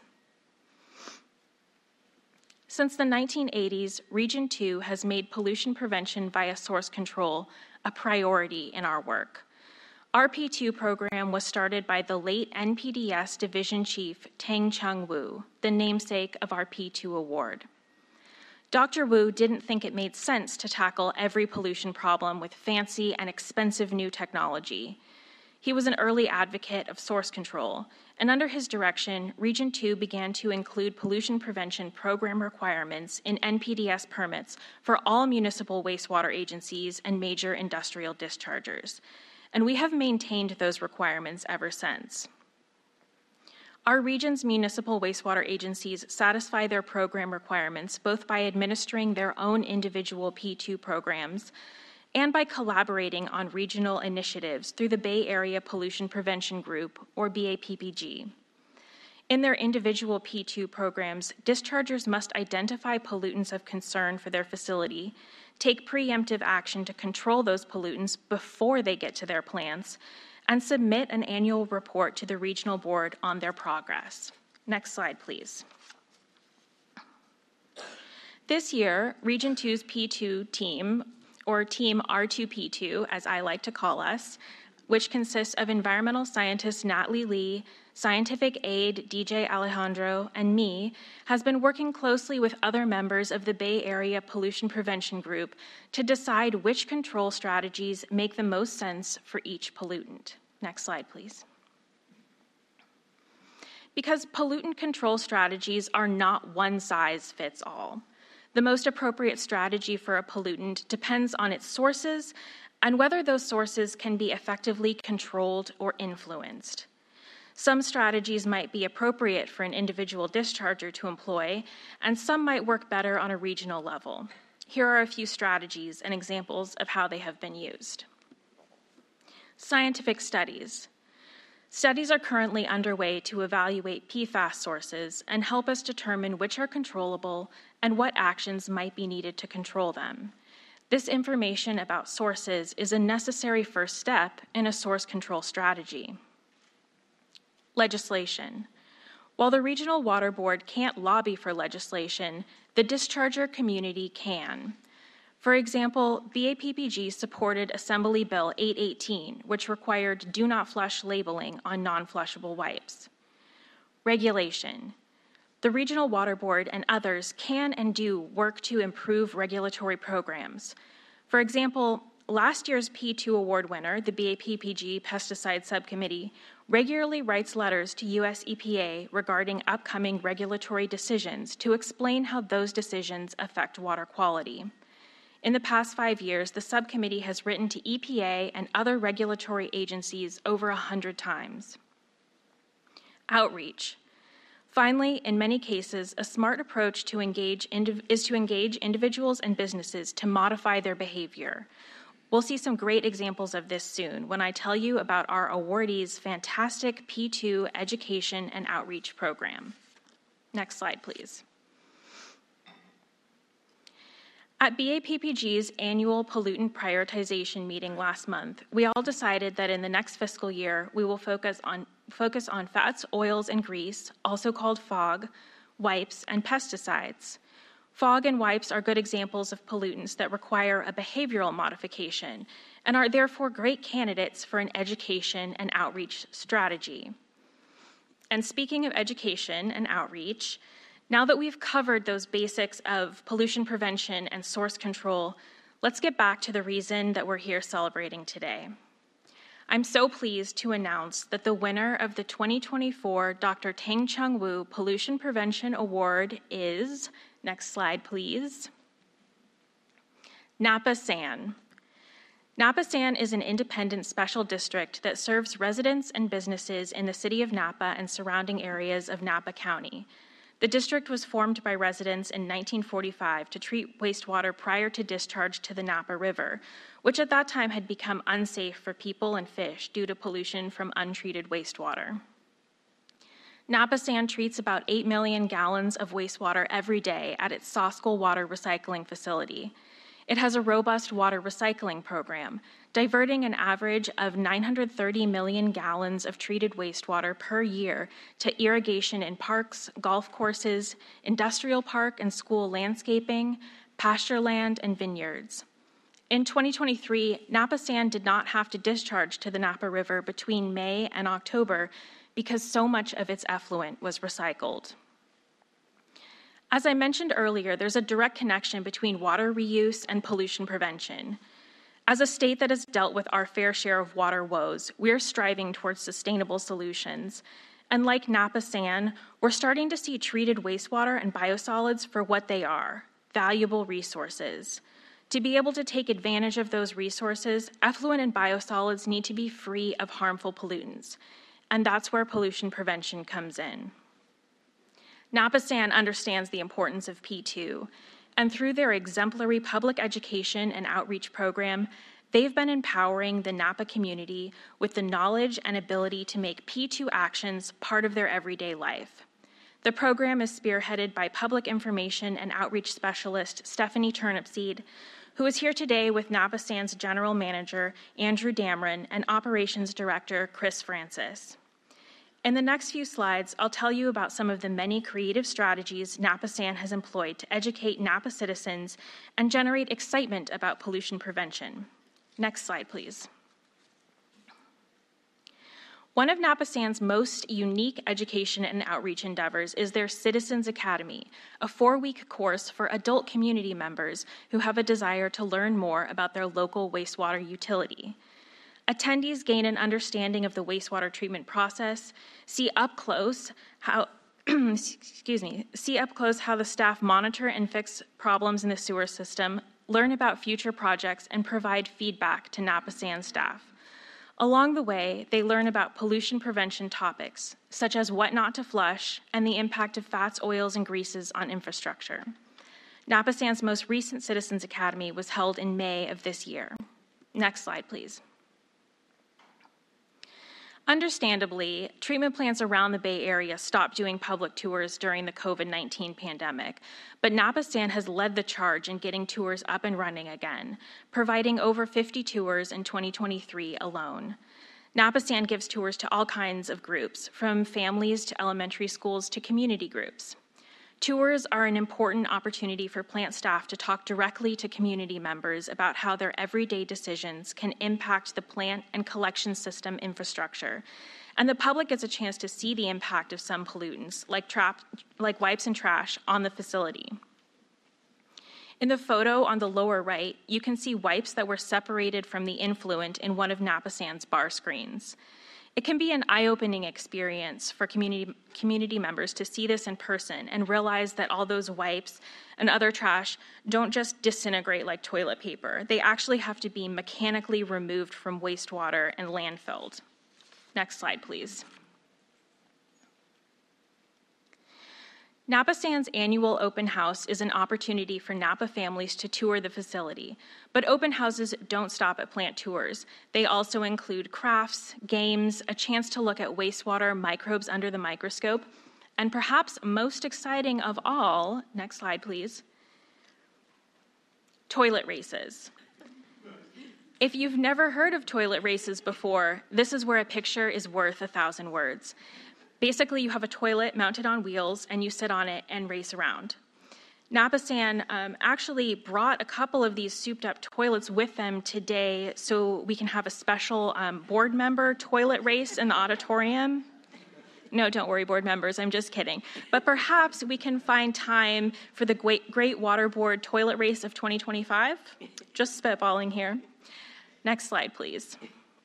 Since the 1980s, Region 2 has made pollution prevention via source control a priority in our work. Our P2 program was started by the late NPDES Division Chief Tang Chung Wu, the namesake of our P2 award. Dr. Wu didn't think it made sense to tackle every pollution problem with fancy and expensive new technology. He was an early advocate of source control, and under his direction, Region 2 began to include pollution prevention program requirements in NPDES permits for all municipal wastewater agencies and major industrial dischargers. And we have maintained those requirements ever since. Our region's municipal wastewater agencies satisfy their program requirements both by administering their own individual P2 programs and by collaborating on regional initiatives through the Bay Area Pollution Prevention Group, or BAPPG. In their individual P2 programs, dischargers must identify pollutants of concern for their facility, take preemptive action to control those pollutants before they get to their plants, and submit an annual report to the regional board on their progress. Next slide, please. This year, Region 2's P2 team, or Team R2P2, as I like to call us, which consists of environmental scientist Natalie Lee, scientific aide DJ Alejandro, and me, has been working closely with other members of the Bay Area Pollution Prevention Group to decide which control strategies make the most sense for each pollutant. Next slide, please. Because pollutant control strategies are not one size fits all. The most appropriate strategy for a pollutant depends on its sources and whether those sources can be effectively controlled or influenced. Some strategies might be appropriate for an individual discharger to employ, and some might work better on a regional level. Here are a few strategies and examples of how they have been used. Scientific studies. Studies are currently underway to evaluate PFAS sources and help us determine which are controllable and what actions might be needed to control them. This information about sources is a necessary first step in a source control strategy. Legislation. While the Regional Water Board can't lobby for legislation, the discharger community can. For example, BAPPG supported Assembly Bill 818, which required do not flush labeling on non-flushable wipes. Regulation. The Regional Water Board and others can and do work to improve regulatory programs. For example, last year's P2 award winner, the BAPPG Pesticide Subcommittee, regularly writes letters to US EPA regarding upcoming regulatory decisions to explain how those decisions affect water quality. In the past 5 years, the subcommittee has written to EPA and other regulatory agencies over 100 times. Outreach. Finally, in many cases, a smart approach is to engage individuals and businesses to modify their behavior. We'll see some great examples of this soon when I tell you about our awardees' fantastic P2 education and outreach program. Next slide, please. At BAPPG's annual pollutant prioritization meeting last month, we all decided that in the next fiscal year, we will focus on fats, oils, and grease, also called FOG, wipes, and pesticides. FOG and wipes are good examples of pollutants that require a behavioral modification and are therefore great candidates for an education and outreach strategy. And speaking of education and outreach, now that we've covered those basics of pollution prevention and source control, let's get back to the reason that we're here celebrating today. I'm so pleased to announce that the winner of the 2024 Dr. Tang Chung Wu Pollution Prevention Award is, next slide please, Napa San. Napa San is an independent special district that serves residents and businesses in the city of Napa and surrounding areas of Napa County. The district was formed by residents in 1945 to treat wastewater prior to discharge to the Napa River, which at that time had become unsafe for people and fish due to pollution from untreated wastewater. Napa San treats about 8 million gallons of wastewater every day at its Soskel water recycling facility. It has a robust water recycling program, diverting an average of 930 million gallons of treated wastewater per year to irrigation in parks, golf courses, industrial park and school landscaping, pasture land, and vineyards. In 2023, Napa-San did not have to discharge to the Napa River between May and October because so much of its effluent was recycled. As I mentioned earlier, there's a direct connection between water reuse and pollution prevention. As a state that has dealt with our fair share of water woes, we're striving towards sustainable solutions. And like Napa-San, we're starting to see treated wastewater and biosolids for what they are, valuable resources. To be able to take advantage of those resources, effluent and biosolids need to be free of harmful pollutants. And that's where pollution prevention comes in. Napa-San understands the importance of P2, and through their exemplary public education and outreach program, they've been empowering the Napa community with the knowledge and ability to make P2 actions part of their everyday life. The program is spearheaded by public information and outreach specialist Stephanie Turnipseed, who is here today with Napa-San's General Manager, Andrew Damron, and Operations Director, Chris Francis. In the next few slides, I'll tell you about some of the many creative strategies Napa-San has employed to educate Napa citizens and generate excitement about pollution prevention. Next slide, please. One of Napa-San's most unique education and outreach endeavors is their Citizens Academy, a 4-week course for adult community members who have a desire to learn more about their local wastewater utility. Attendees gain an understanding of the wastewater treatment process, see up close how see up close how the staff monitor and fix problems in the sewer system, learn about future projects, and provide feedback to Napa-San staff. Along the way, they learn about pollution prevention topics, such as what not to flush and the impact of fats, oils, and greases on infrastructure. Napa-San's most recent Citizens Academy was held in May of this year. Next slide, please. Understandably, treatment plants around the Bay Area stopped doing public tours during the COVID-19 pandemic, but Napa-San has led the charge in getting tours up and running again, providing over 50 tours in 2023 alone. Napa-San gives tours to all kinds of groups, from families to elementary schools to community groups. Tours are an important opportunity for plant staff to talk directly to community members about how their everyday decisions can impact the plant and collection system infrastructure. And the public gets a chance to see the impact of some pollutants, like wipes and trash, on the facility. In the photo on the lower right, you can see wipes that were separated from the influent in one of Napa-San's bar screens. It can be an eye-opening experience for community members to see this in person and realize that all those wipes and other trash don't just disintegrate like toilet paper. They actually have to be mechanically removed from wastewater and landfilled. Next slide, please. Napa-San's annual open house is an opportunity for Napa families to tour the facility, but open houses don't stop at plant tours. They also include crafts, games, a chance to look at wastewater microbes under the microscope, and perhaps most exciting of all, next slide please, toilet races. If you've never heard of toilet races before, this is where a picture is worth 1,000 words. Basically, you have a toilet mounted on wheels, and you sit on it and race around. Napa-San actually brought a couple of these souped-up toilets with them today so we can have a special board member toilet race in the auditorium. No, don't worry, board members, I'm just kidding. But perhaps we can find time for the Great Water Board Toilet Race of 2025. Just spitballing here. Next slide, please.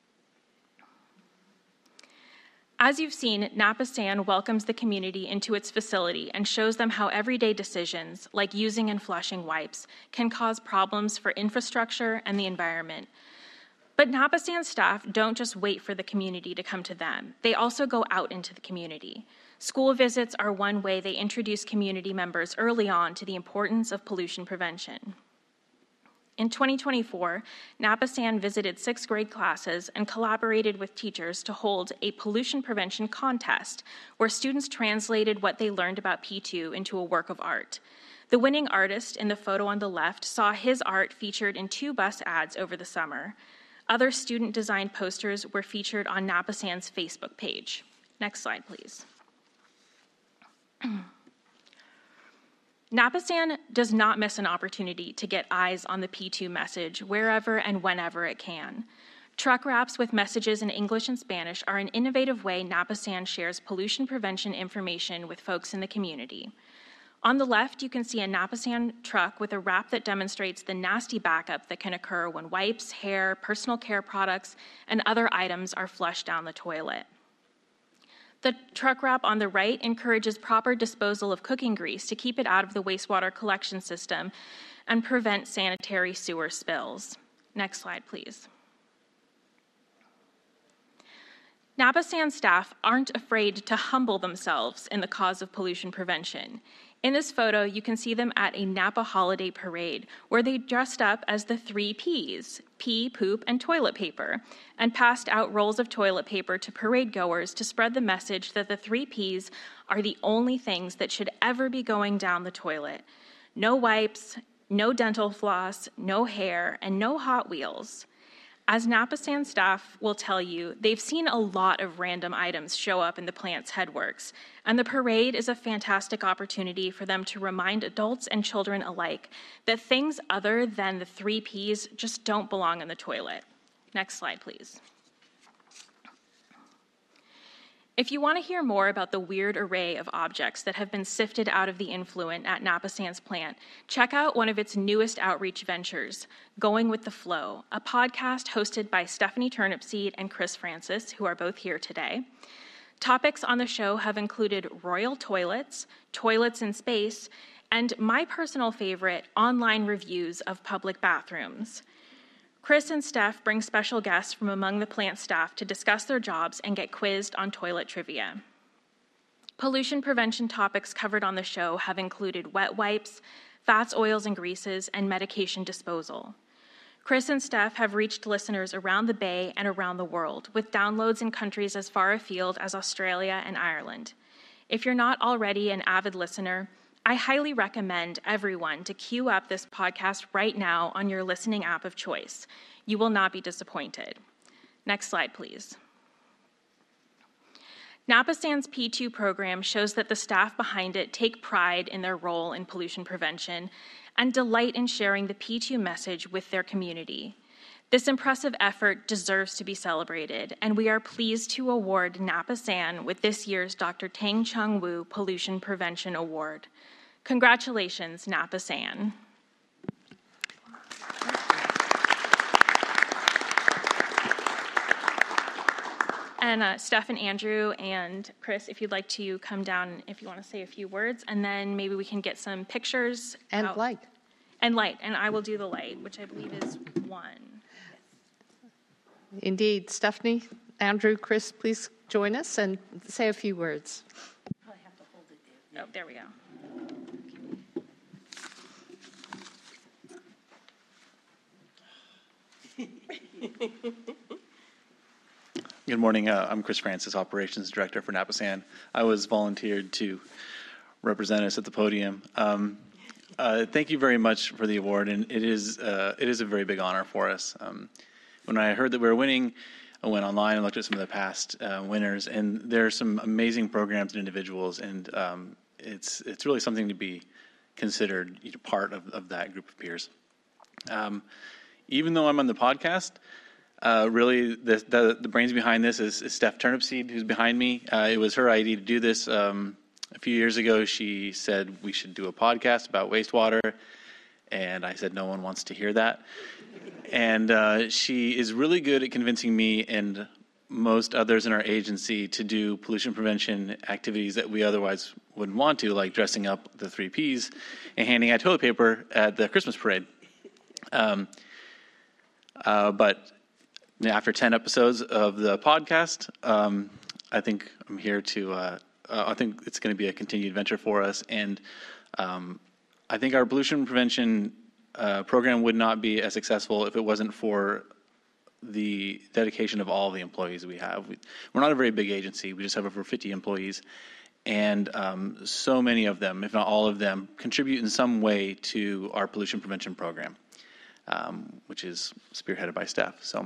As you've seen, Napa-San welcomes the community into its facility and shows them how everyday decisions, like using and flushing wipes, can cause problems for infrastructure and the environment. But Napa-San staff don't just wait for the community to come to them. They also go out into the community. School visits are one way they introduce community members early on to the importance of pollution prevention. In 2024, Napa-San visited 6th grade classes and collaborated with teachers to hold a pollution prevention contest where students translated what they learned about P2 into a work of art. The winning artist in the photo on the left saw his art featured in 2 bus ads over the summer. Other student-designed posters were featured on Napa-San's Facebook page. Next slide, please. Napasan does not miss an opportunity to get eyes on the P2 message wherever and whenever it can. Truck wraps with messages in English and Spanish are an innovative way Napasan shares pollution prevention information with folks in the community. On the left, you can see a Napasan truck with a wrap that demonstrates the nasty backup that can occur when wipes, hair, personal care products, and other items are flushed down the toilet. The truck wrap on the right encourages proper disposal of cooking grease to keep it out of the wastewater collection system and prevent sanitary sewer spills. Next slide, please. Napasan staff aren't afraid to humble themselves in the cause of pollution prevention. In this photo, you can see them at a Napa holiday parade where they dressed up as the 3 Ps, pee, poop, and toilet paper, and passed out rolls of toilet paper to parade goers to spread the message that the 3 Ps are the only things that should ever be going down the toilet. No wipes, no dental floss, no hair, and no Hot Wheels. As Napasan staff will tell you, they've seen a lot of random items show up in the plant's headworks, and the parade is a fantastic opportunity for them to remind adults and children alike that things other than the 3 Ps just don't belong in the toilet. Next slide, please. If you want to hear more about the weird array of objects that have been sifted out of the influent at Napasan's plant, check out one of its newest outreach ventures, Going with the Flow, a podcast hosted by Stephanie Turnipseed and Chris Francis, who are both here today. Topics on the show have included royal toilets, toilets in space, and my personal favorite, online reviews of public bathrooms. Chris and Steph bring special guests from among the plant staff to discuss their jobs and get quizzed on toilet trivia. Pollution prevention topics covered on the show have included wet wipes, fats, oils, and greases, and medication disposal. Chris and Steph have reached listeners around the Bay and around the world, with downloads in countries as far afield as Australia and Ireland. If you're not already an avid listener, I highly recommend everyone to queue up this podcast right now on your listening app of choice. You will not be disappointed. Next slide, please. Napasan's P2 program shows that the staff behind it take pride in their role in pollution prevention and delight in sharing the P2 message with their community. This impressive effort deserves to be celebrated, and we are pleased to award Napasan with this year's Dr. Tang Chung Wu Pollution Prevention Award. Congratulations, Napasan. And Steph and Andrew and Chris, if you'd like to come down, if you want to say a few words, and then maybe we can get some pictures. And out. light. And light, and I will do the light, which I believe is 1. Indeed. Stephanie, Andrew, Chris, please join us and say a few words. Oh, there we go. Good morning. I'm Chris Francis, Operations Director for Napasan. I was volunteered to represent us at the podium. Thank you very much for the award, and it is a very big honor for us. When I heard that we were winning, I went online and looked at some of the past winners, and there are some amazing programs and individuals, and it's really something to be considered part of that group of peers. Even though I'm on the podcast, really the brains behind this is Steph Turnipseed, who's behind me. It was her idea to do this. A few years ago, she said we should do a podcast about wastewater, and I said no one wants to hear that. And she is really good at convincing me and most others in our agency to do pollution prevention activities that we otherwise wouldn't want to, like dressing up the 3 Ps and handing out toilet paper at the Christmas parade. But after 10 episodes of the podcast, I think I'm here to, I think it's going to be a continued venture for us. And I think our pollution prevention program would not be as successful if it wasn't for the dedication of all the employees we have. We're not a very big agency. We just have over 50 employees. And so many of them, if not all of them, contribute in some way to our pollution prevention program, which is spearheaded by Steph. So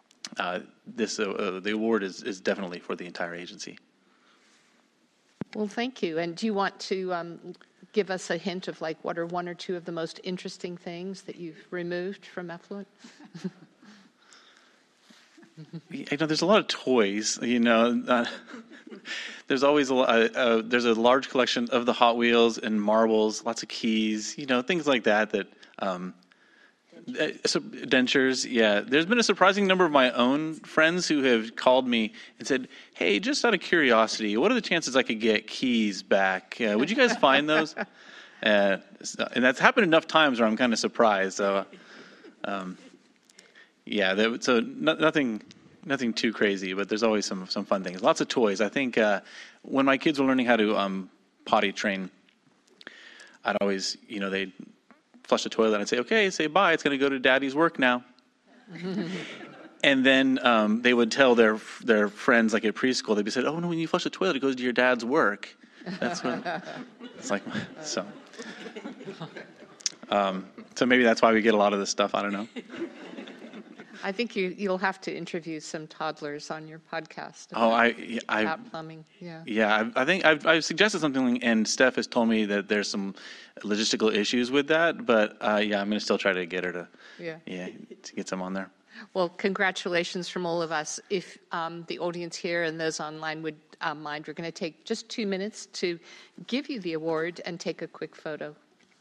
the award is definitely for the entire agency. Well, thank you. And do you want to give us a hint of like what are one or two of the most interesting things that you've removed from effluent? There's a lot of toys. There's always there's a large collection of the Hot Wheels and marbles, lots of keys, things like that. So dentures, yeah. There's been a surprising number of my own friends who have called me and said, "Hey, just out of curiosity, what are the chances I could get keys back? Would you guys find those?" And that's happened enough times where I'm kind of surprised. So, nothing too crazy, but there's always some fun things. Lots of toys. I think when my kids were learning how to potty train, I'd always, they'd flush the toilet and I'd say, "Okay, say bye. It's going to go to Daddy's work now." And then they would tell their friends, like at preschool, they'd be said, "Oh no, when you flush the toilet, it goes to your dad's work." That's what it's like. So maybe that's why we get a lot of this stuff. I don't know. I think you'll have to interview some toddlers on your podcast. About plumbing. Yeah. Yeah, I think I've suggested something, and Steph has told me that there's some logistical issues with that. But I'm going to still try to get her to to get some on there. Well, congratulations from all of us. If the audience here and those online would mind, we're going to take just 2 minutes to give you the award and take a quick photo.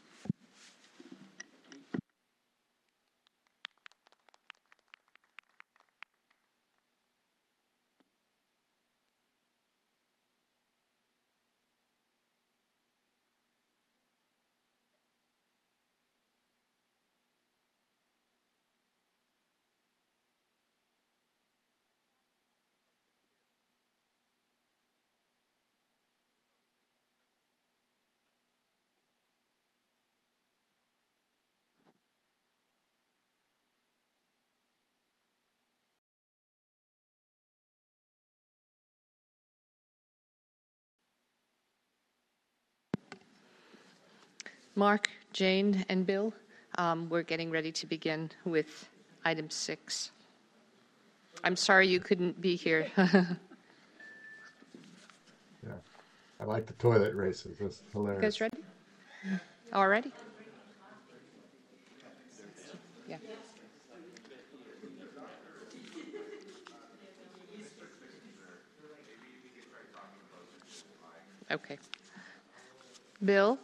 Mark, Jane, and Bill, we're getting ready to begin with item 6. I'm sorry you couldn't be here. Yeah, I like the toilet races. That's hilarious. You guys ready? All ready? Yeah. Okay. Bill?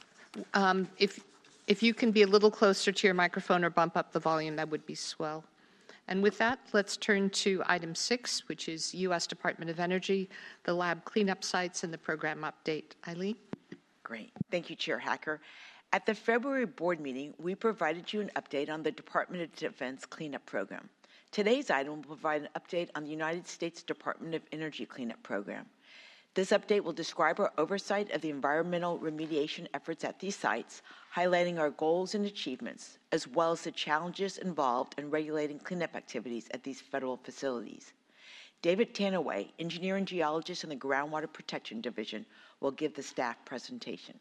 If you can be a little closer to your microphone or bump up the volume, that would be swell. And with that, let's turn to item 6, which is U.S. Department of Energy, the lab cleanup sites, and the program update. Eileen? Great. Thank you, Chair Hacker. At the February board meeting, we provided you an update on the Department of Defense cleanup program. Today's item will provide an update on the United States Department of Energy cleanup program. This update will describe our oversight of the environmental remediation efforts at these sites, highlighting our goals and achievements, as well as the challenges involved in regulating cleanup activities at these federal facilities. David Tanaway, engineer and geologist in the Groundwater Protection Division, will give the staff presentation.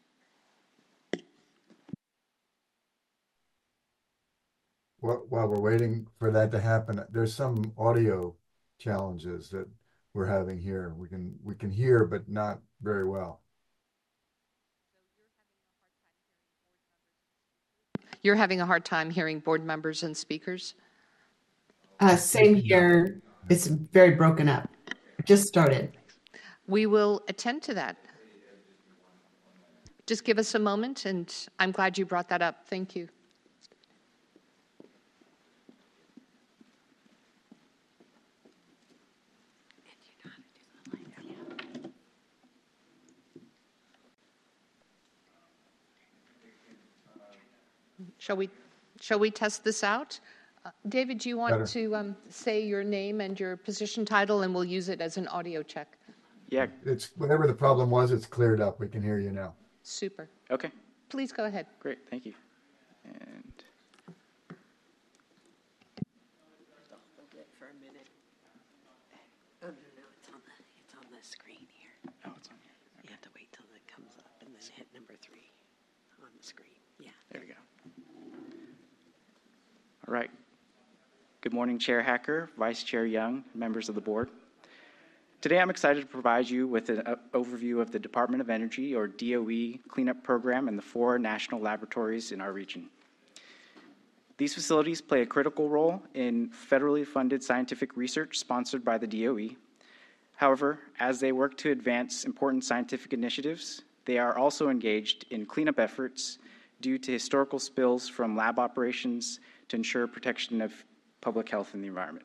While we're waiting for that to happen, there's some audio challenges that we're having here. We can hear, but not very well. You're having a hard time hearing board members and speakers? Same here. It's very broken up. Just started. We will attend to that. Just give us a moment, and I'm glad you brought that up. Thank you. Shall we test this out? David, do you want to say your name and your position title, and we'll use it as an audio check? Yeah. It's whatever the problem was, it's cleared up. We can hear you now. Super. Okay. Please go ahead. Great. Thank you. And For a minute. Oh no, it's on the screen here. Oh, it's on here. Okay. You have to wait till it comes up and then hit number 3 on the screen. Yeah. There we go. All right. Good morning, Chair Hacker, Vice Chair Young, members of the board. Today, I'm excited to provide you with an overview of the Department of Energy, or DOE, cleanup program and the 4 national laboratories in our region. These facilities play a critical role in federally funded scientific research sponsored by the DOE. However, as they work to advance important scientific initiatives, they are also engaged in cleanup efforts due to historical spills from lab operations to ensure protection of public health and the environment.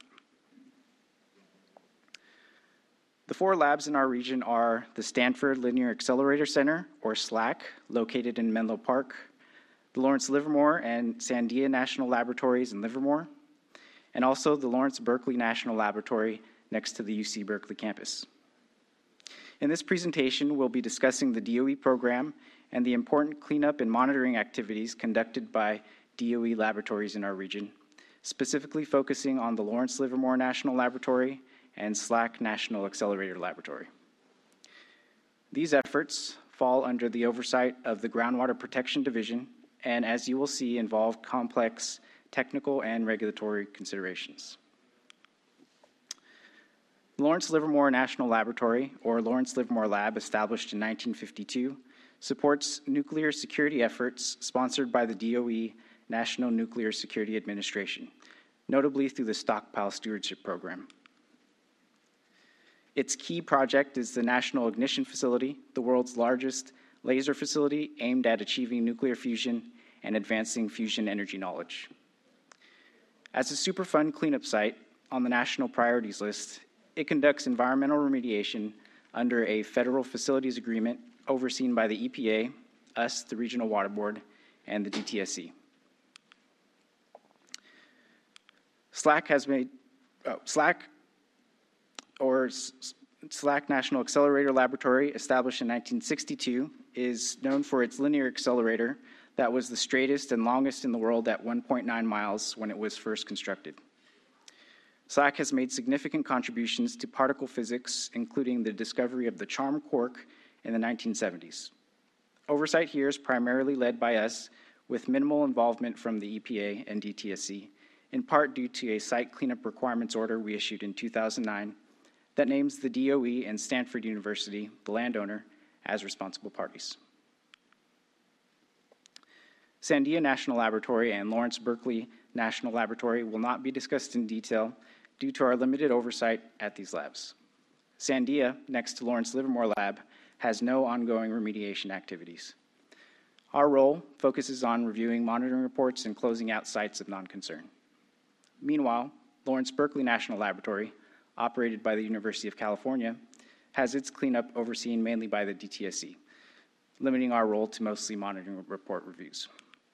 The 4 labs in our region are the Stanford Linear Accelerator Center, or SLAC, located in Menlo Park, the Lawrence Livermore and Sandia National Laboratories in Livermore, and also the Lawrence Berkeley National Laboratory next to the UC Berkeley campus. In this presentation, we'll be discussing the DOE program and the important cleanup and monitoring activities conducted by DOE laboratories in our region, specifically focusing on the Lawrence Livermore National Laboratory and SLAC National Accelerator Laboratory. These efforts fall under the oversight of the Groundwater Protection Division, and as you will see, involve complex technical and regulatory considerations. Lawrence Livermore National Laboratory, or Lawrence Livermore Lab, established in 1952, supports nuclear security efforts sponsored by the DOE National Nuclear Security Administration, notably through the Stockpile Stewardship Program. Its key project is the National Ignition Facility, the world's largest laser facility aimed at achieving nuclear fusion and advancing fusion energy knowledge. As a Superfund cleanup site on the national priorities list, it conducts environmental remediation under a federal facilities agreement overseen by the EPA, us, the Regional Water Board, and the DTSC. SLAC National Accelerator Laboratory, established in 1962, is known for its linear accelerator that was the straightest and longest in the world at 1.9 miles when it was first constructed. SLAC has made significant contributions to particle physics, including the discovery of the charm quark in the 1970s. Oversight here is primarily led by us, with minimal involvement from the EPA and DTSC, in part due to a site cleanup requirements order we issued in 2009 that names the DOE and Stanford University, the landowner, as responsible parties. Sandia National Laboratory and Lawrence Berkeley National Laboratory will not be discussed in detail due to our limited oversight at these labs. Sandia, next to Lawrence Livermore Lab, has no ongoing remediation activities. Our role focuses on reviewing monitoring reports and closing out sites of non-concern. Meanwhile, Lawrence Berkeley National Laboratory, operated by the University of California, has its cleanup overseen mainly by the DTSC, limiting our role to mostly monitoring report reviews.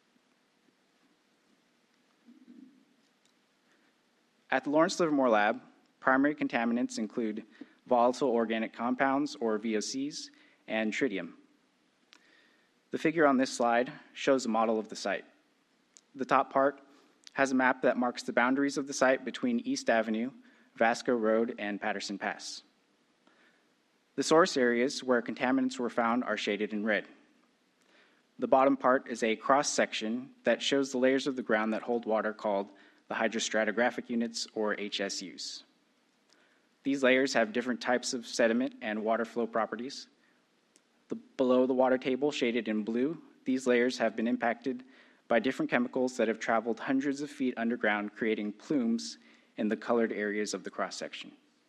At the Lawrence Livermore Lab, primary contaminants include volatile organic compounds, or VOCs, and tritium. The figure on this slide shows a model of the site. The top part has a map that marks the boundaries of the site between East Avenue, Vasco Road, and Patterson Pass. The source areas where contaminants were found are shaded in red. The bottom part is a cross-section that shows the layers of the ground that hold water called the hydrostratigraphic units, or HSUs. These layers have different types of sediment and water flow properties. Below the water table, shaded in blue, these layers have been impacted by different chemicals that have traveled hundreds of feet underground, creating plumes in the colored areas of the cross-section.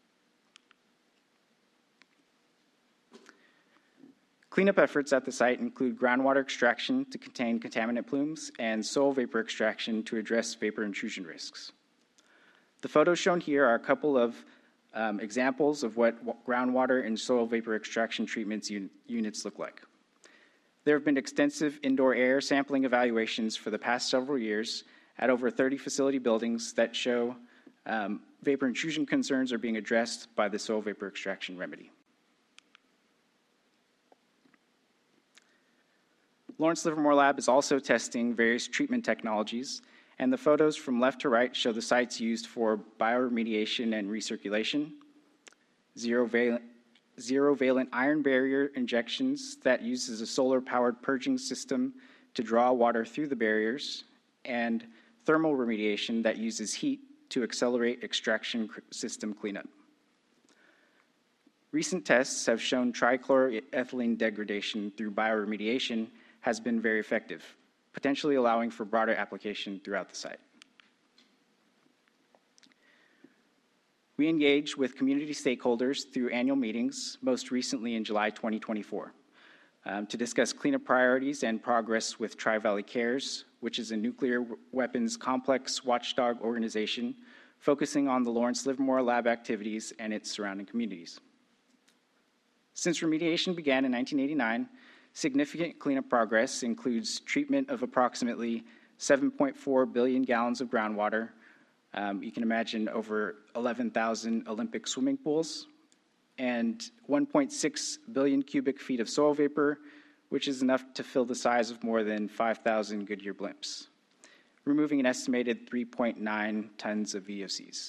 Cleanup efforts at the site include groundwater extraction to contain contaminant plumes and soil vapor extraction to address vapor intrusion risks. The photos shown here are a couple of examples of what groundwater and soil vapor extraction treatments units look like. There have been extensive indoor air sampling evaluations for the past several years at over 30 facility buildings that show vapor intrusion concerns are being addressed by the soil vapor extraction remedy. Lawrence Livermore Lab is also testing various treatment technologies, and the photos from left to right show the sites used for bioremediation and recirculation, zero-valent iron barrier injections that uses a solar-powered purging system to draw water through the barriers, and thermal remediation that uses heat to accelerate extraction system cleanup. Recent tests have shown trichloroethylene degradation through bioremediation has been very effective, potentially allowing for broader application throughout the site. We engage with community stakeholders through annual meetings, most recently in July 2024, to discuss cleanup priorities and progress with Tri-Valley Cares, which is a nuclear weapons complex watchdog organization focusing on the Lawrence Livermore Lab activities and its surrounding communities. Since remediation began in 1989, significant cleanup progress includes treatment of approximately 7.4 billion gallons of groundwater. You can imagine over 11,000 Olympic swimming pools, and 1.6 billion cubic feet of soil vapor, which is enough to fill the size of more than 5,000 Goodyear blimps, removing an estimated 3.9 tons of VOCs.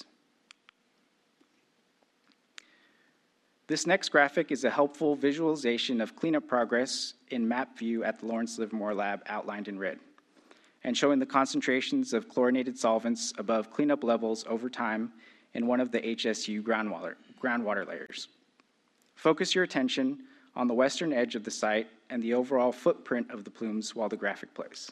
This next graphic is a helpful visualization of cleanup progress in map view at the Lawrence Livermore Lab outlined in red, and showing the concentrations of chlorinated solvents above cleanup levels over time in one of the HSU groundwater layers. Focus your attention on the western edge of the site and the overall footprint of the plumes while the graphic plays.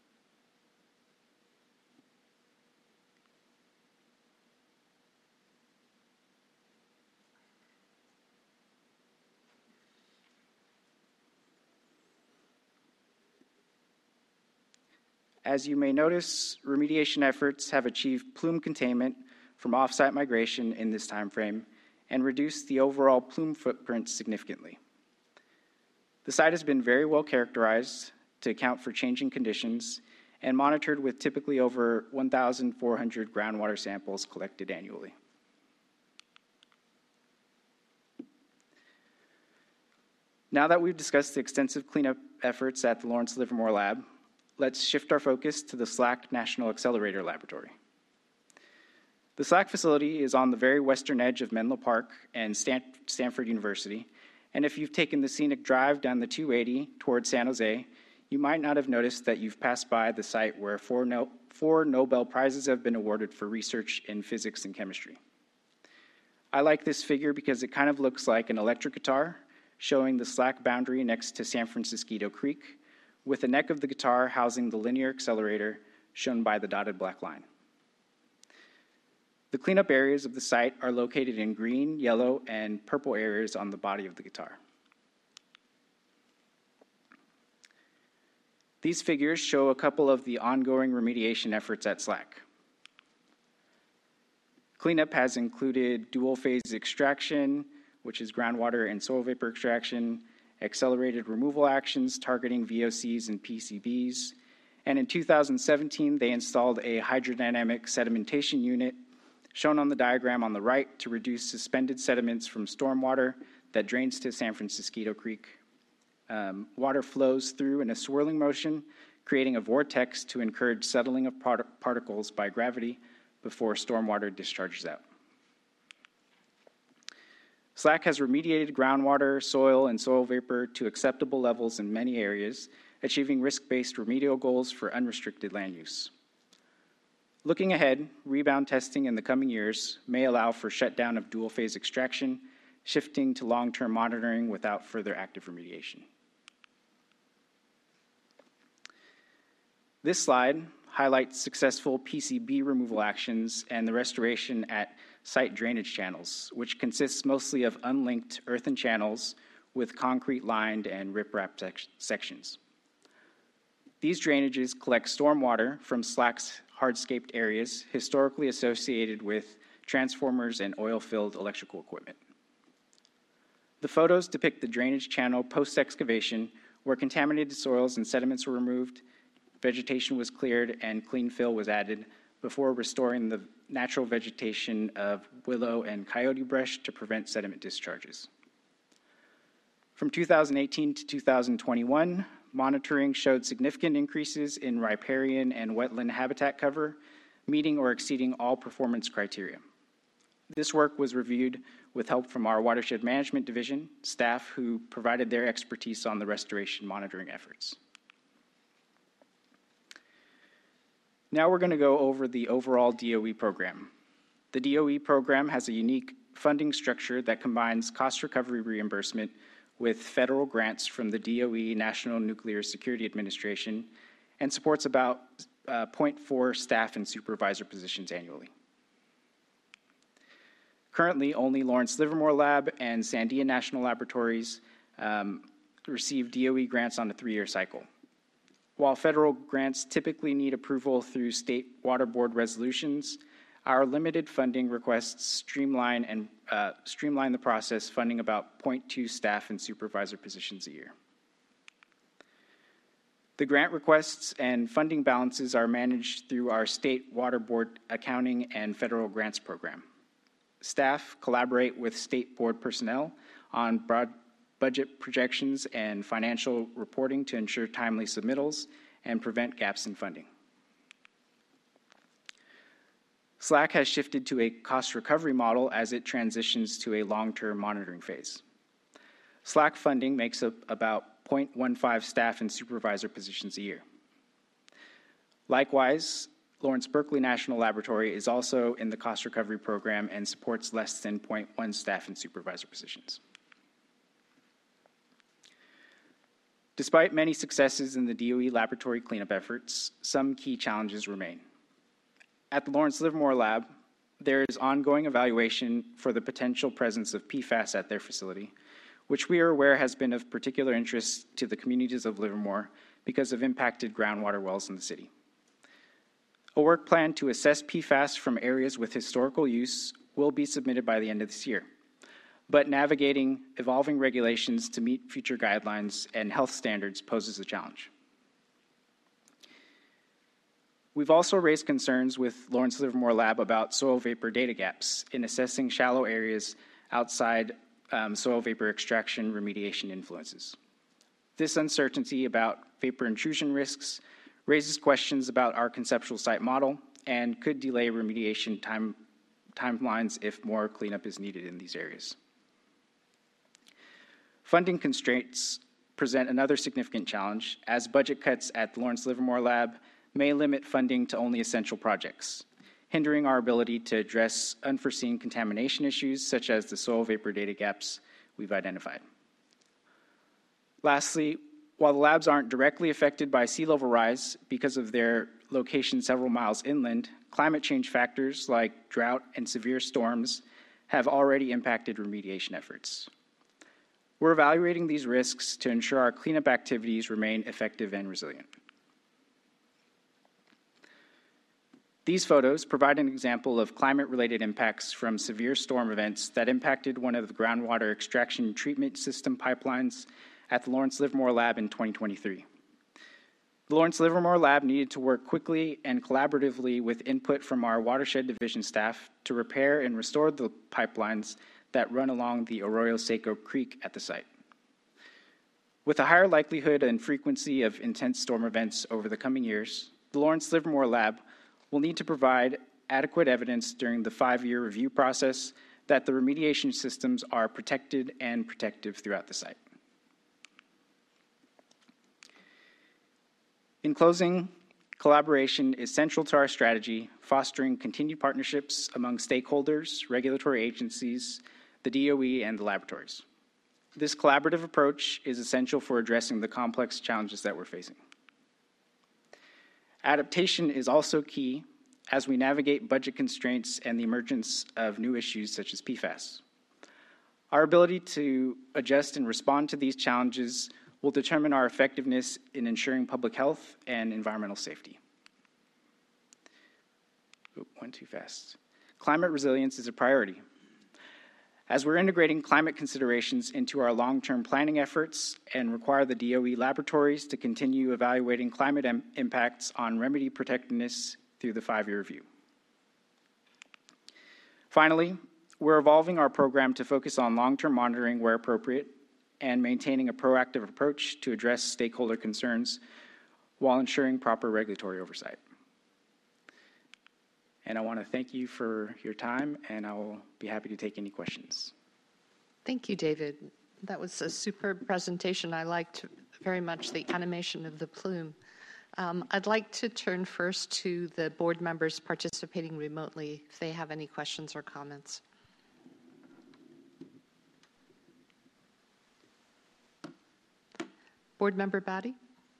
As you may notice, remediation efforts have achieved plume containment from offsite migration in this time frame and reduced the overall plume footprint significantly. The site has been very well characterized to account for changing conditions and monitored with typically over 1,400 groundwater samples collected annually. Now that we've discussed the extensive cleanup efforts at the Lawrence Livermore Lab, let's shift our focus to the SLAC National Accelerator Laboratory. The SLAC facility is on the very western edge of Menlo Park and Stanford University, and if you've taken the scenic drive down the 280 towards San Jose, you might not have noticed that you've passed by the site where four Nobel Prizes have been awarded for research in physics and chemistry. I like this figure because it kind of looks like an electric guitar showing the SLAC boundary next to San Francisco Creek, with the neck of the guitar housing the linear accelerator shown by the dotted black line. The cleanup areas of the site are located in green, yellow, and purple areas on the body of the guitar. These figures show a couple of the ongoing remediation efforts at SLAC. Cleanup has included dual-phase extraction, which is groundwater and soil vapor extraction, accelerated removal actions targeting VOCs and PCBs, and in 2017, they installed a hydrodynamic sedimentation unit shown on the diagram on the right to reduce suspended sediments from stormwater that drains to San Francisco Creek. Water flows through in a swirling motion, creating a vortex to encourage settling of particles by gravity before stormwater discharges out. SLAC has remediated groundwater, soil, and soil vapor to acceptable levels in many areas, achieving risk-based remedial goals for unrestricted land use. Looking ahead, rebound testing in the coming years may allow for shutdown of dual-phase extraction, shifting to long-term monitoring without further active remediation. This slide highlights successful PCB removal actions and the restoration at site drainage channels, which consists mostly of unlinked earthen channels with concrete lined and riprap sections. These drainages collect stormwater from SLAC's hardscaped areas historically associated with transformers and oil-filled electrical equipment. The photos depict the drainage channel post-excavation where contaminated soils and sediments were removed, vegetation was cleared, and clean fill was added before restoring the natural vegetation of willow and coyote brush to prevent sediment discharges. From 2018 to 2021, monitoring showed significant increases in riparian and wetland habitat cover, meeting or exceeding all performance criteria. This work was reviewed with help from our Watershed Management Division staff who provided their expertise on the restoration monitoring efforts. Now we're going to go over the overall DOE program. The DOE program has a unique funding structure that combines cost recovery reimbursement with federal grants from the DOE National Nuclear Security Administration and supports about 0.4 staff and supervisor positions annually. Currently, only Lawrence Livermore Lab and Sandia National Laboratories receive DOE grants on a 3-year cycle. While federal grants typically need approval through state water board resolutions, our limited funding requests streamline the process, funding about 0.2 staff and supervisor positions a year. The grant requests and funding balances are managed through our state water board accounting and federal grants program. Staff collaborate with state board personnel on broad budget projections and financial reporting to ensure timely submittals and prevent gaps in funding. SLAC has shifted to a cost recovery model as it transitions to a long-term monitoring phase. SLAC funding makes up about 0.15 staff and supervisor positions a year. Likewise, Lawrence Berkeley National Laboratory is also in the cost recovery program and supports less than 0.1 staff and supervisor positions. Despite many successes in the DOE laboratory cleanup efforts, some key challenges remain. At the Lawrence Livermore Lab, there is ongoing evaluation for the potential presence of PFAS at their facility, which we are aware has been of particular interest to the communities of Livermore because of impacted groundwater wells in the city. A work plan to assess PFAS from areas with historical use will be submitted by the end of this year, but navigating evolving regulations to meet future guidelines and health standards poses a challenge. We've also raised concerns with Lawrence Livermore Lab about soil vapor data gaps in assessing shallow areas outside soil vapor extraction remediation influences. This uncertainty about vapor intrusion risks raises questions about our conceptual site model and could delay remediation timelines if more cleanup is needed in these areas. Funding constraints present another significant challenge, as budget cuts at the Lawrence Livermore Lab may limit funding to only essential projects, hindering our ability to address unforeseen contamination issues such as the soil vapor data gaps we've identified. Lastly, while the labs aren't directly affected by sea level rise because of their location several miles inland, climate change factors like drought and severe storms have already impacted remediation efforts. We're evaluating these risks to ensure our cleanup activities remain effective and resilient. These photos provide an example of climate-related impacts from severe storm events that impacted one of the groundwater extraction treatment system pipelines at the Lawrence Livermore Lab in 2023. The Lawrence Livermore Lab needed to work quickly and collaboratively with input from our watershed division staff to repair and restore the pipelines that run along the Arroyo Seco Creek at the site. With a higher likelihood and frequency of intense storm events over the coming years, the Lawrence Livermore Lab will need to provide adequate evidence during the 5-year review process that the remediation systems are protected and protective throughout the site. In closing, collaboration is central to our strategy, fostering continued partnerships among stakeholders, regulatory agencies, the DOE, and the laboratories. This collaborative approach is essential for addressing the complex challenges that we're facing. Adaptation is also key as we navigate budget constraints and the emergence of new issues such as PFAS. Our ability to adjust and respond to these challenges will determine our effectiveness in ensuring public health and environmental safety. Went too fast. Climate resilience is a priority. As we're integrating climate considerations into our long-term planning efforts and require the DOE laboratories to continue evaluating climate impacts on remedy protectiveness through the 5-year review. Finally, we're evolving our program to focus on long-term monitoring where appropriate and maintaining a proactive approach to address stakeholder concerns while ensuring proper regulatory oversight. And I want to thank you for your time, and I will be happy to take any questions. Thank you, David. That was a superb presentation. I liked very much the animation of the plume. I'd like to turn first to the board members participating remotely if they have any questions or comments. Board Member Batty?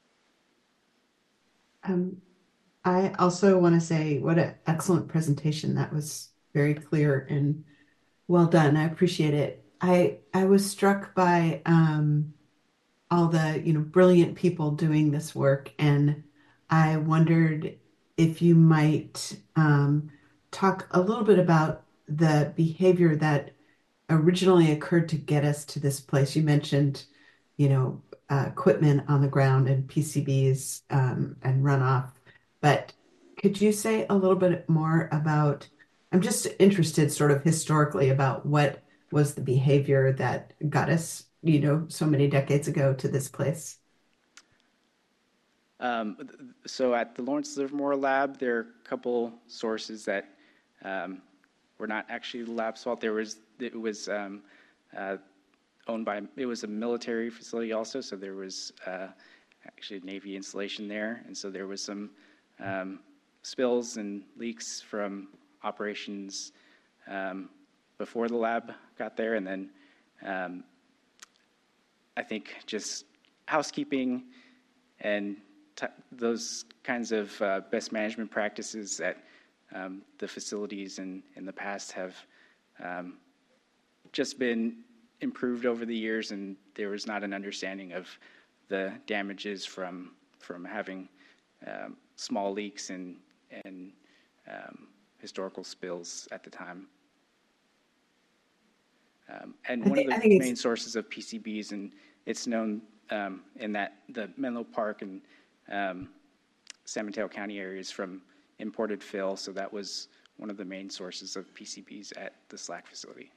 I also want to say what an excellent presentation. That was very clear and well done. I appreciate it. I was struck by all the brilliant people doing this work, and I wondered if you might talk a little bit about the behavior that originally occurred to get us to this place. You mentioned, equipment on the ground and PCBs and runoff, but could you say a little bit more about? I'm just interested, sort of historically, about what was the behavior that got us, so many decades ago to this place. So at the Lawrence Livermore Lab, there are a couple sources that were not actually the lab's fault. It was owned by, it was a military facility also, so there was actually a Navy installation there, and so there was some spills and leaks from operations before the lab got there, and then I think just housekeeping and those kinds of best management practices that the facilities in the past have just been improved over the years, and there was not an understanding of the damages from having small leaks and historical spills at the time. And one of the main sources of PCBs, and it's known in that the Menlo Park and San Mateo County areas from imported fill, so that was one of the main sources of PCBs at the SLAC facility.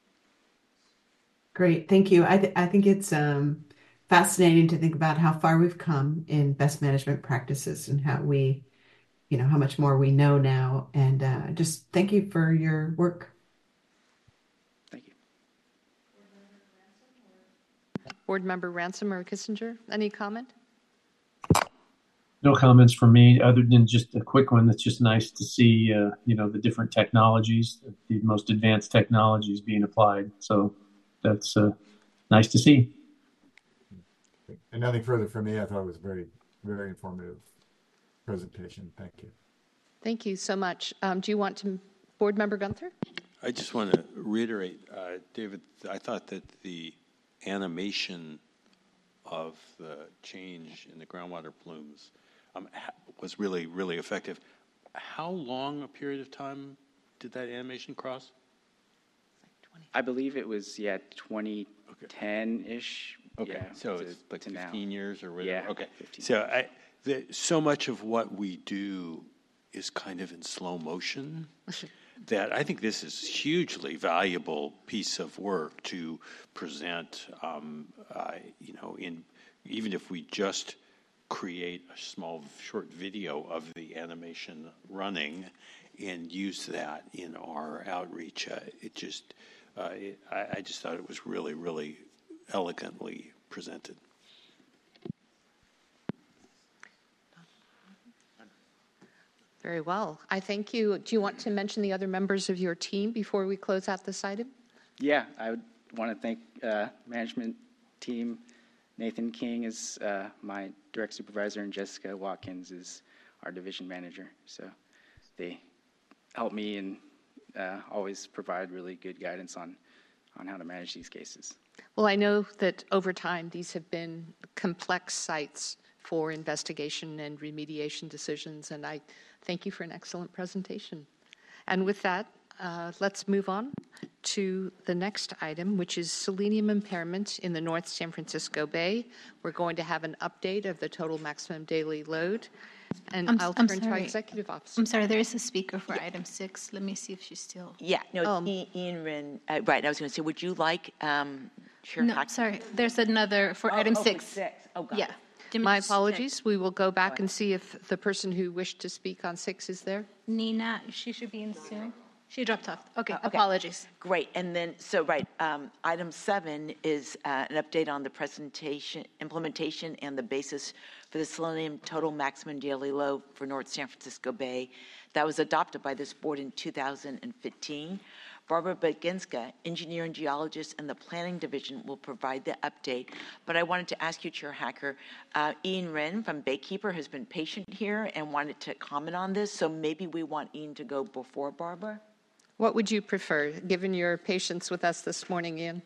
Great, thank you. I think it's fascinating to think about how far we've come in best management practices and how we, how much more we know now. And just thank you for your work. Thank you. Board Member Ransom or Kissinger, any comment? No comments from me, other than just a quick one. That's just nice to see, the different technologies, the most advanced technologies being applied. So that's nice to see. And nothing further from me. I thought it was very, very informative presentation. Thank you. Thank you so much. Do you want to, Board Member Gunther? I just want to reiterate, David, I thought that the animation of the change in the groundwater plumes was really, really effective. How long a period of time did that animation cross? I believe it was, 2010-ish. Okay, yeah, so it's like 15 years or whatever? Yeah, okay. 15. So so much of what we do is kind of in slow motion that I think this is hugely valuable piece of work to present, even if we just create a small short video of the animation running and use that in our outreach. I just thought it was really, really elegantly presented. Very well. I thank you. Do you want to mention the other members of your team before we close out this item? Yeah, I would want to thank management team. Nathan King is my direct supervisor, and Jessica Watkins is our division manager. So they help me and always provide really good guidance on how to manage these cases. Well, I know that over time these have been complex sites for investigation and remediation decisions, and I thank you for an excellent presentation. And with that, let's move on to the next item, which is selenium impairment in the North San Francisco Bay. We're going to have an update of the total maximum daily load, and I'll turn to our executive officer. I'm sorry, there is a speaker for item 6. Let me see if she's still. Yeah, no, it's Ian Wren. Right, I was going to say, would you like Chair No, Hack- sorry, there's another for item 6. Oh, God. Yeah. My apologies. We will go back and see if the person who wished to speak on 6 is there. Nina, she should be in soon. She dropped off. Okay, apologies. Great. And then, item 7 is an update on the presentation, implementation, and the basis for the selenium total maximum daily load for North San Francisco Bay that was adopted by this board in 2015. Barbara Baginska, engineer and geologist in the planning division, will provide the update. But I wanted to ask you, Chair Hacker, Ian Wren from Baykeeper has been patient here and wanted to comment on this, so maybe we want Ian to go before Barbara? What would you prefer, given your patience with us this morning, Ian?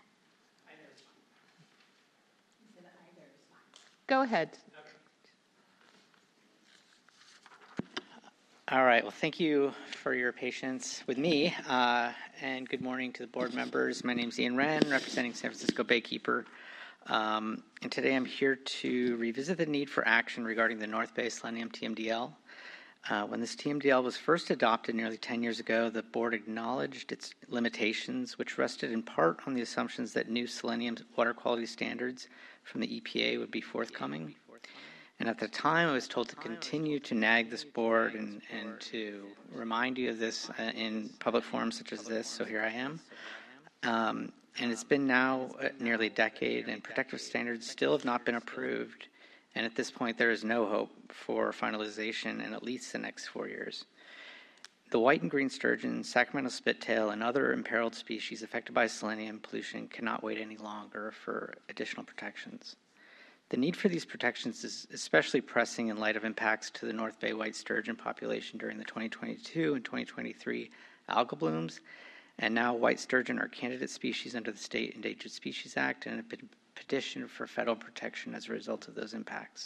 Go ahead. All right. Well, thank you for your patience with me, and good morning to the board members. My name is Ian Wren, representing San Francisco Baykeeper, and today I'm here to revisit the need for action regarding the North Bay Selenium TMDL. When this TMDL was first adopted nearly 10 years ago, the board acknowledged its limitations, which rested in part on the assumptions that new selenium water quality standards from the EPA would be forthcoming. And at the time, I was told to continue to nag this board and to remind you of this in public forums such as this, so here I am. And it's been now nearly a decade, and protective standards still have not been approved. And at this point, there is no hope for finalization in at least the next 4 years. The white and green sturgeon, Sacramento spittail, and other imperiled species affected by selenium pollution cannot wait any longer for additional protections. The need for these protections is especially pressing in light of impacts to the North Bay white sturgeon population during the 2022 and 2023 algal blooms, and now white sturgeon are candidate species under the State Endangered Species Act and have been petitioned for federal protection as a result of those impacts.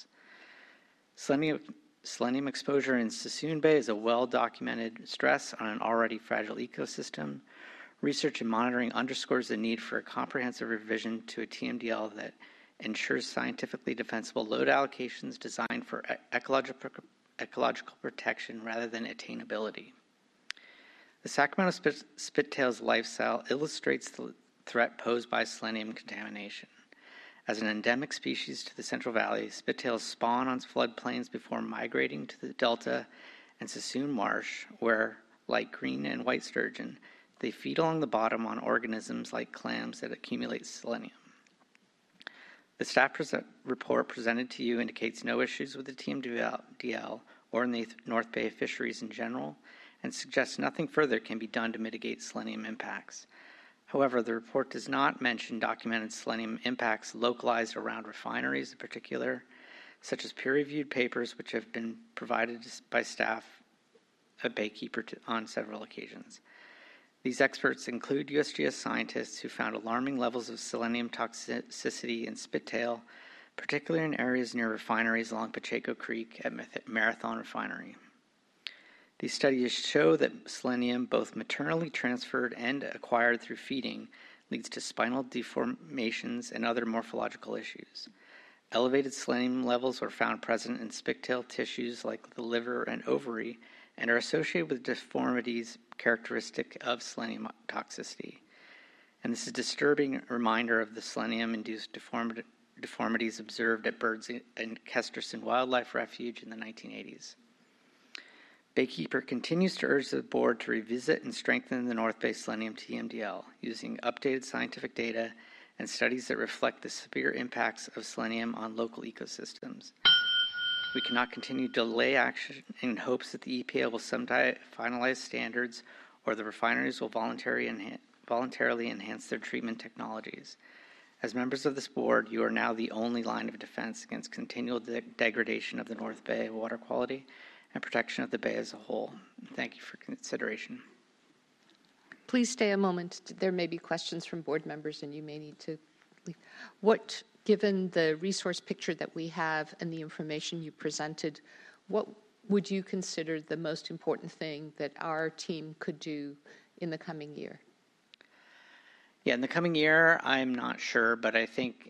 Selenium exposure in Sassoon Bay is a well-documented stress on an already fragile ecosystem. Research and monitoring underscores the need for a comprehensive revision to a TMDL that ensures scientifically defensible load allocations designed for ecological protection rather than attainability. The Sacramento spittail's lifestyle illustrates the threat posed by selenium contamination. As an endemic species to the Central Valley, spittails spawn on floodplains before migrating to the Delta and Sassoon Marsh, where, like green and white sturgeon, they feed along the bottom on organisms like clams that accumulate selenium. The staff report presented to you indicates no issues with the TMDL or in the North Bay fisheries in general, and suggests nothing further can be done to mitigate selenium impacts. However, the report does not mention documented selenium impacts localized around refineries in particular, such as peer-reviewed papers which have been provided by staff at Baykeeper on several occasions. These experts include USGS scientists who found alarming levels of selenium toxicity in spittail, particularly in areas near refineries along Pacheco Creek at Marathon Refinery. These studies show that selenium, both maternally transferred and acquired through feeding, leads to spinal deformations and other morphological issues. Elevated selenium levels are found present in spittail tissues like the liver and ovary and are associated with deformities characteristic of selenium toxicity. And this is a disturbing reminder of the selenium-induced deformities observed at Birds and Kesterson Wildlife Refuge in the 1980s. Baykeeper continues to urge the board to revisit and strengthen the North Bay Selenium TMDL using updated scientific data and studies that reflect the severe impacts of selenium on local ecosystems. We cannot continue to delay action in hopes that the EPA will someday finalize standards or the refineries will voluntarily enhance their treatment technologies. As members of this board, you are now the only line of defense against continual degradation of the North Bay water quality and protection of the Bay as a whole. Thank you for consideration. Please stay a moment. There may be questions from board members and you may need to leave. Given the resource picture that we have and the information you presented, what would you consider the most important thing that our team could do in the coming year? Yeah, in the coming year, I'm not sure, but I think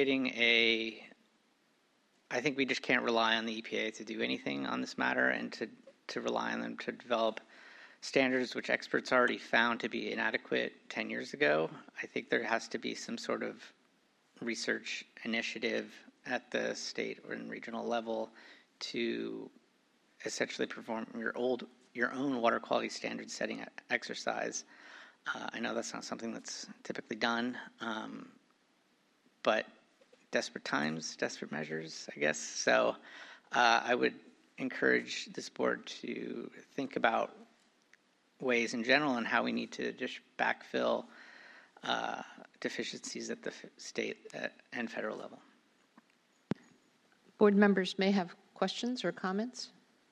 I think we just can't rely on the EPA to do anything on this matter and to rely on them to develop standards which experts already found to be inadequate 10 years ago. I think there has to be some sort of research initiative at the state or regional level to essentially perform your own water quality standard setting exercise. I know that's not something that's typically done, but desperate times, desperate measures, I guess. So I would encourage this board to think about ways in general and how we need to just backfill deficiencies at the state and federal level. Board members may have questions or comments.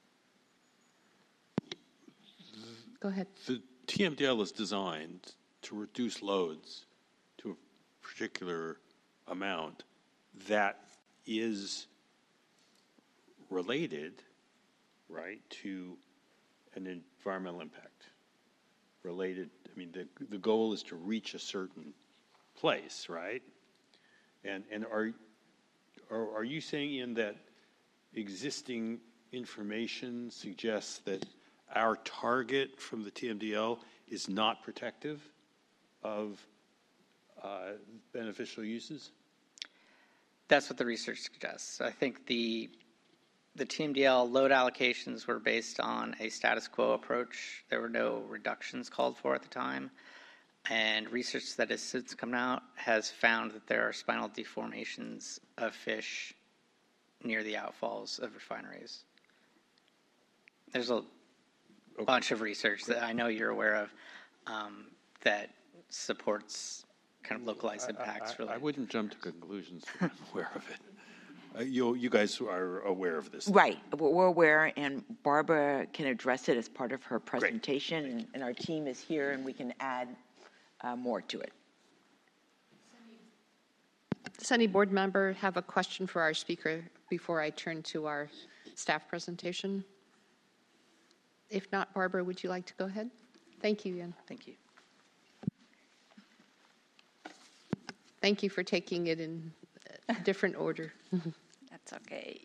Go ahead. The TMDL is designed to reduce loads to a particular amount that is related, right, to an environmental impact. Related, I mean, the goal is to reach a certain place, right? And are you saying, Ian, that existing information suggests that our target from the TMDL is not protective of beneficial uses? That's what the research suggests. I think the TMDL load allocations were based on a status quo approach. There were no reductions called for at the time. And research that has since come out has found that there are spinal deformations of fish near the outfalls of refineries. There's a bunch of research that I know you're aware of that supports kind of localized impacts. I wouldn't jump to conclusions. I'm aware of it. You guys are aware of this. Right. We're aware, and Barbara can address it as part of her presentation, and our team is here, and we can add more to it. Does any board member have a question for our speaker before I turn to our staff presentation? If not, Barbara, would you like to go ahead? Thank you, Ian. Thank you. Thank you for taking it in a different order. That's okay.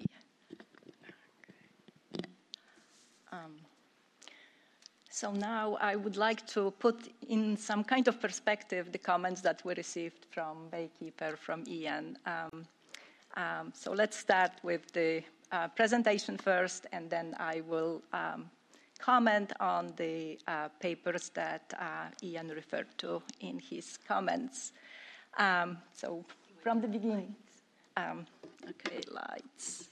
So now I would like to put in some kind of perspective the comments that we received from Baykeeper, from Ian. So let's start with the presentation first, and then I will comment on the papers that Ian referred to in his comments. So from the beginning, okay, lights.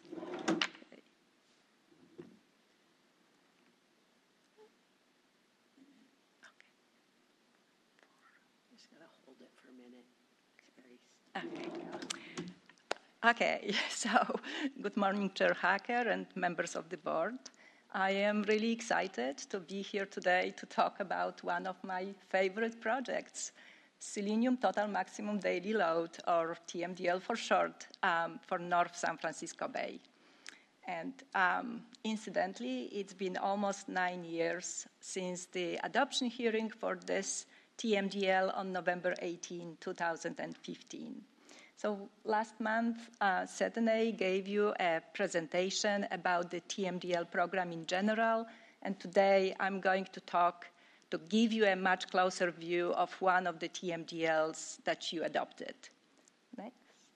Okay, so good morning, Chair Hacker and members of the board. I am really excited to be here today to talk about one of my favorite projects, Selenium Total Maximum Daily Load, or TMDL for short, for North San Francisco Bay. And incidentally, it's been almost 9 years since the adoption hearing for this TMDL on November 18, 2015. So last month, Setene gave you a presentation about the TMDL program in general, and today I'm going to give you a much closer view of one of the TMDLs that you adopted. Next.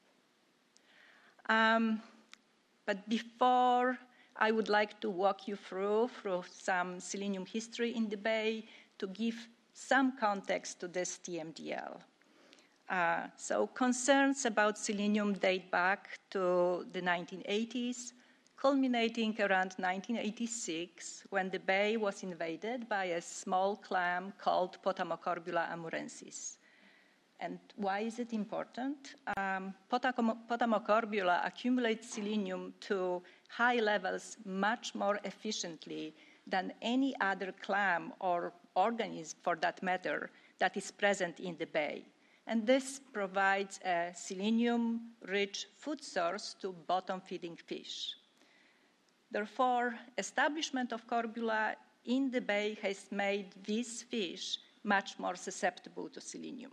But before, I would like to walk you through some selenium history in the Bay to give some context to this TMDL. So concerns about selenium date back to the 1980s, culminating around 1986 when the bay was invaded by a small clam called Potamocorbula amurensis. And why is it important? Potamocorbula accumulates selenium to high levels much more efficiently than any other clam or organism, for that matter, that is present in the bay. And this provides a selenium-rich food source to bottom-feeding fish. Therefore, establishment of corbula in the bay has made these fish much more susceptible to selenium.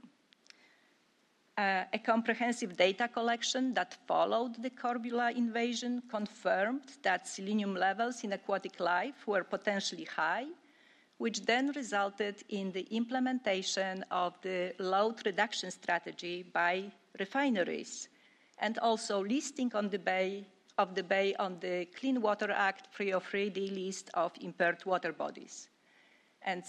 A comprehensive data collection that followed the corbula invasion confirmed that selenium levels in aquatic life were potentially high, which then resulted in the implementation of the load reduction strategy by refineries, and also listing on the bay on the Clean Water Act 303D list of impaired water bodies. And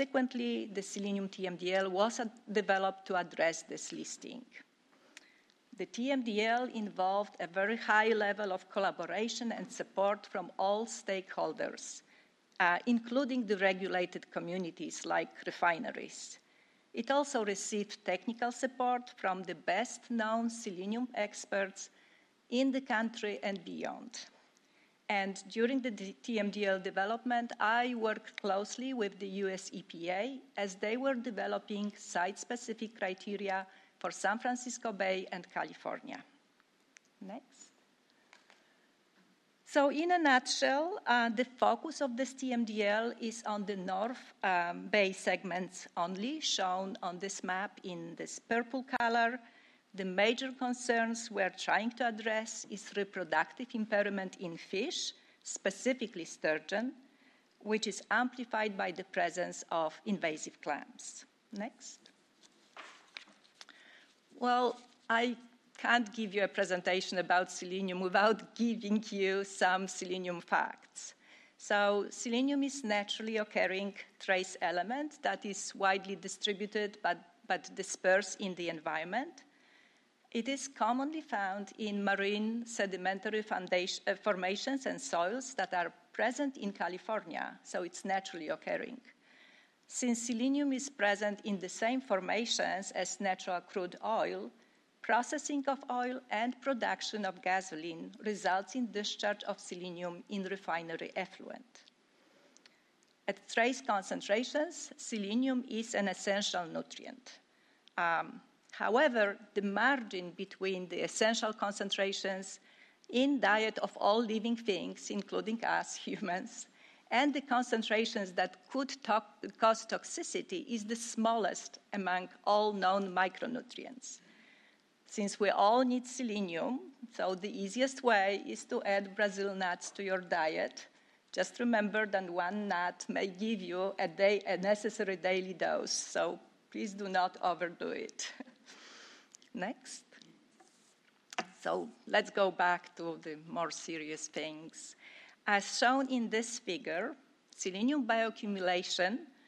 subsequently, the Selenium TMDL was developed to address this listing. The TMDL involved a very high level of collaboration and support from all stakeholders, including the regulated communities like refineries. It also received technical support from the best-known selenium experts in the country and beyond. And during the TMDL development, I worked closely with the US EPA as they were developing site-specific criteria for San Francisco Bay and California. Next. So in a nutshell, the focus of this TMDL is on the North Bay segments only, shown on this map in this purple color. The major concerns we're trying to address is reproductive impairment in fish, specifically sturgeon, which is amplified by the presence of invasive clams. Next. Well, I can't give you a presentation about selenium without giving you some selenium facts. So selenium is naturally occurring trace element that is widely distributed but dispersed in the environment. It is commonly found in marine sedimentary formations and soils that are present in California, so it's naturally occurring. Since selenium is present in the same formations as natural crude oil, processing of oil and production of gasoline results in discharge of selenium in refinery effluent. At trace concentrations, selenium is an essential nutrient. However, the margin between the essential concentrations in diet of all living things, including us humans, and the concentrations that could cause toxicity is the smallest among all known micronutrients. Since we all need selenium, so the easiest way is to add Brazil nuts to your diet. Just remember that one nut may give you a necessary daily dose, so please do not overdo it. Next. So let's go back to the more serious things. As shown in this figure, selenium bioaccumulates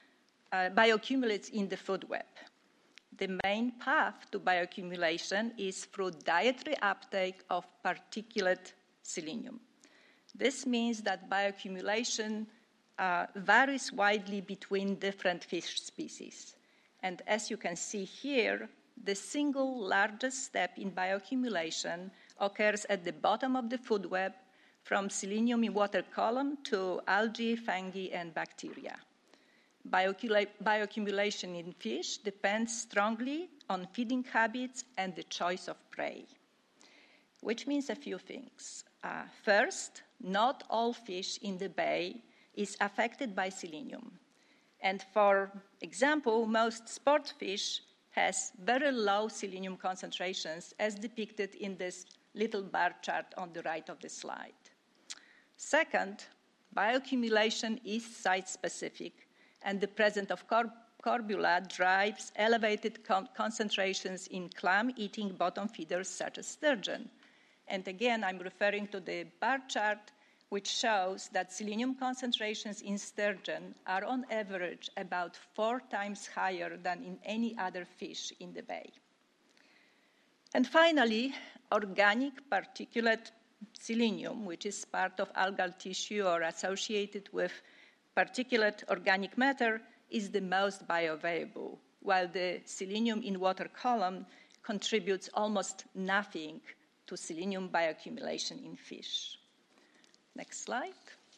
in the food web. The main path to bioaccumulation is through dietary uptake of particulate selenium. This means that bioaccumulation varies widely between different fish species. And as you can see here, the single largest step in bioaccumulation occurs at the bottom of the food web, from selenium in water column to algae, fungi, and bacteria. Bioaccumulation in fish depends strongly on feeding habits and the choice of prey, which means a few things. First, not all fish in the bay is affected by selenium. And for example, most sport fish has very low selenium concentrations, as depicted in this little bar chart on the right of the slide. Second, bioaccumulation is site-specific, and the presence of corbula drives elevated concentrations in clam-eating bottom feeders such as sturgeon. And again, I'm referring to the bar chart, which shows that selenium concentrations in sturgeon are on average about 4 times higher than in any other fish in the bay. And finally, organic particulate selenium, which is part of algal tissue or associated with particulate organic matter, is the most bioavailable, while the selenium in water column contributes almost nothing to selenium bioaccumulation in fish. Next slide.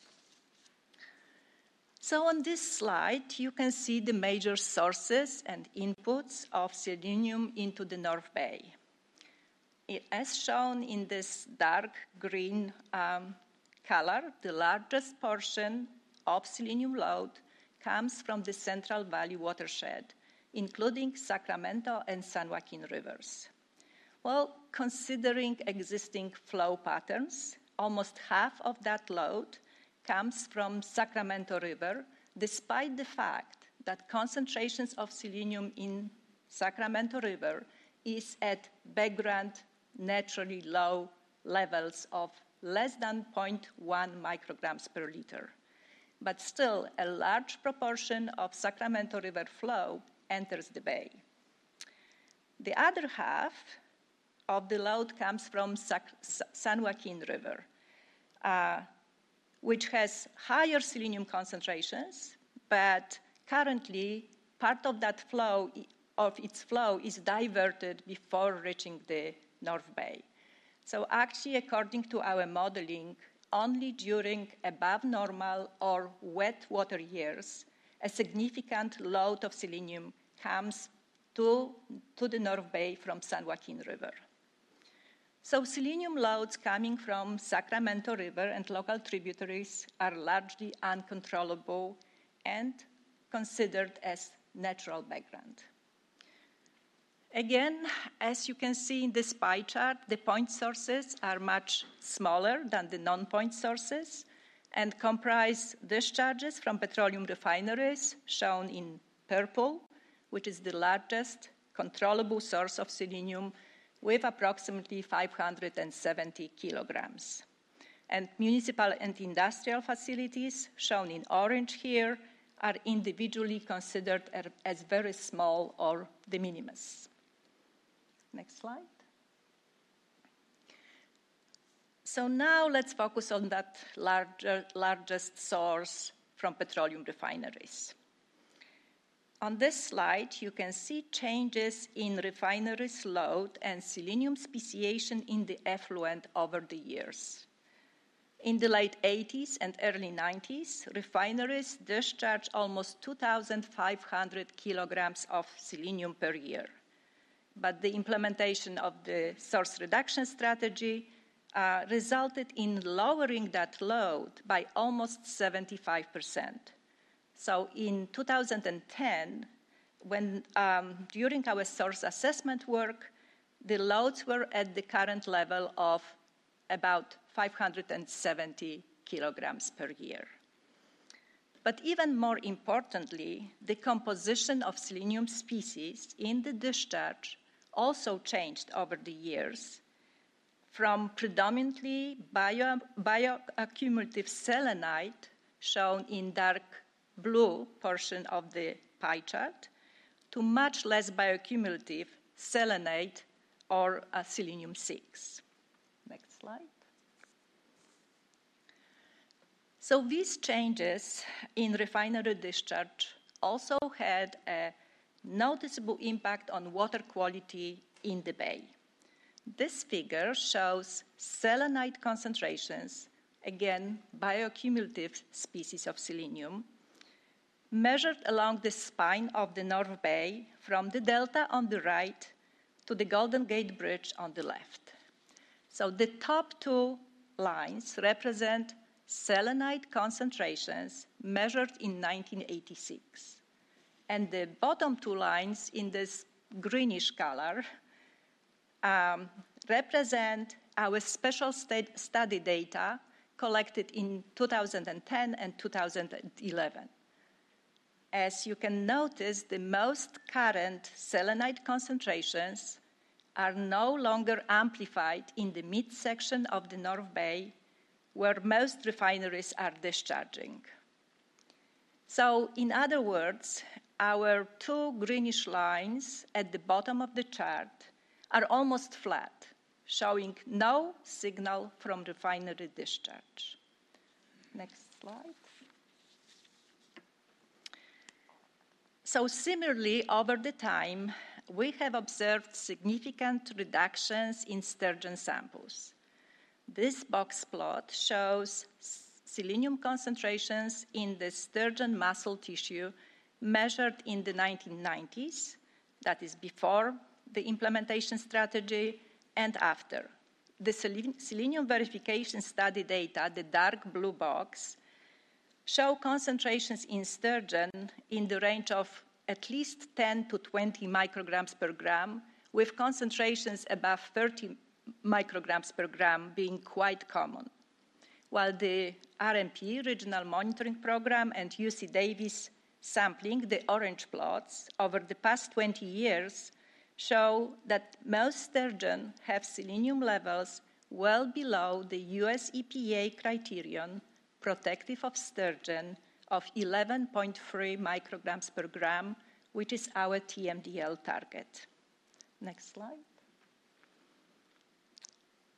So on this slide, you can see the major sources and inputs of selenium into the North Bay. As shown in this dark green color, the largest portion of selenium load comes from the Central Valley watershed, including Sacramento and San Joaquin rivers. Well, considering existing flow patterns, almost half of that load comes from Sacramento River, despite the fact that concentrations of selenium in Sacramento River is at background naturally low levels of less than 0.1 micrograms per liter. But still, a large proportion of Sacramento River flow enters the bay. The other half of the load comes from San Joaquin River, which has higher selenium concentrations, but currently part of that its flow is diverted before reaching the North Bay. So actually, according to our modeling, only during above normal or wet water years, a significant load of selenium comes to the North Bay from San Joaquin River. So selenium loads coming from Sacramento River and local tributaries are largely uncontrollable and considered as natural background. Again, as you can see in this pie chart, the point sources are much smaller than the non-point sources and comprise discharges from petroleum refineries, shown in purple, which is the largest controllable source of selenium with approximately 570 kilograms. And municipal and industrial facilities, shown in orange here, are individually considered as very small or de minimis. Next slide. So now let's focus on that largest source from petroleum refineries. On this slide, you can see changes in refineries' load and selenium speciation in the effluent over the years. In the late 80s and early 90s, refineries discharged almost 2,500 kilograms of selenium per year. But the implementation of the source reduction strategy resulted in lowering that load by almost 75%. So in 2010, when during our source assessment work, the loads were at the current level of about 570 kilograms per year. But even more importantly, the composition of selenium species in the discharge also changed over the years from predominantly bioaccumulative selenite, shown in dark blue portion of the pie chart, to much less bioaccumulative selenite or selenium-6. Next slide. So these changes in refinery discharge also had a noticeable impact on water quality in the bay. This figure shows selenite concentrations, again, bioaccumulative species of selenium, measured along the spine of the North Bay from the delta on the right to the Golden Gate Bridge on the left. So the top two lines represent selenite concentrations measured in 1986. And the bottom two lines in this greenish color represent our special study data collected in 2010 and 2011. As you can notice, the most current selenite concentrations are no longer amplified in the midsection of the North Bay, where most refineries are discharging. So, in other words, our two greenish lines at the bottom of the chart are almost flat, showing no signal from refinery discharge. Next slide. So similarly, over the time, we have observed significant reductions in sturgeon samples. This box plot shows selenium concentrations in the sturgeon muscle tissue measured in the 1990s, that is before the implementation strategy, and after. The selenium verification study data, the dark blue box, show concentrations in sturgeon in the range of at least 10 to 20 micrograms per gram, with concentrations above 30 micrograms per gram being quite common. While the RMP, Regional Monitoring Program, and UC Davis sampling, the orange plots, over the past 20 years show that most sturgeon have selenium levels well below the US EPA criterion protective of sturgeon of 11.3 micrograms per gram, which is our TMDL target. Next slide.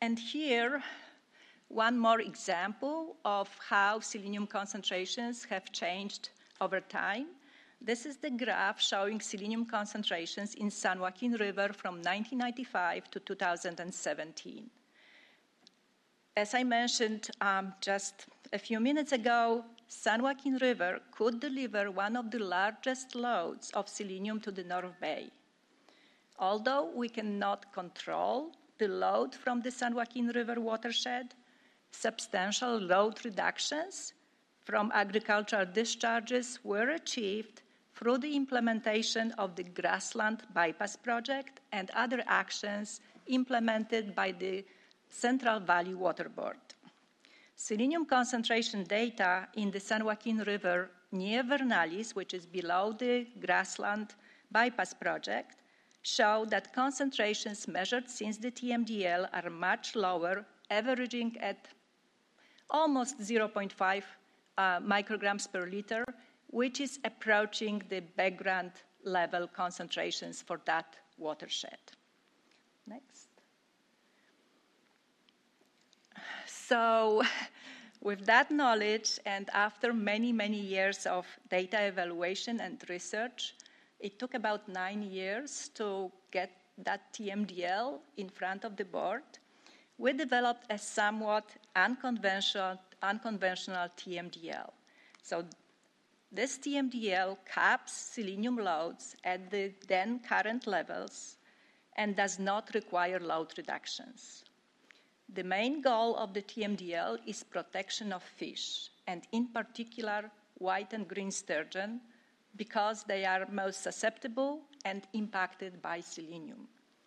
And here, one more example of how selenium concentrations have changed over time. This is the graph showing selenium concentrations in San Joaquin River from 1995 to 2017. As I mentioned just a few minutes ago, San Joaquin River could deliver one of the largest loads of selenium to the North Bay. Although we cannot control the load from the San Joaquin River watershed, substantial load reductions from agricultural discharges were achieved through the implementation of the Grassland Bypass Project and other actions implemented by the Central Valley Water Board. Selenium concentration data in the San Joaquin River near Vernalis, which is below the Grassland Bypass Project, show that concentrations measured since the TMDL are much lower, averaging at almost 0.5 micrograms per liter, which is approaching the background level concentrations for that watershed. Next. So with that knowledge, and after many, many years of data evaluation and research, it took about 9 years to get that TMDL in front of the board. We developed a somewhat unconventional TMDL. So this TMDL caps selenium loads at the then current levels and does not require load reductions. The main goal of the TMDL is protection of fish, and in particular white and green sturgeon, because they are most susceptible and impacted by selenium.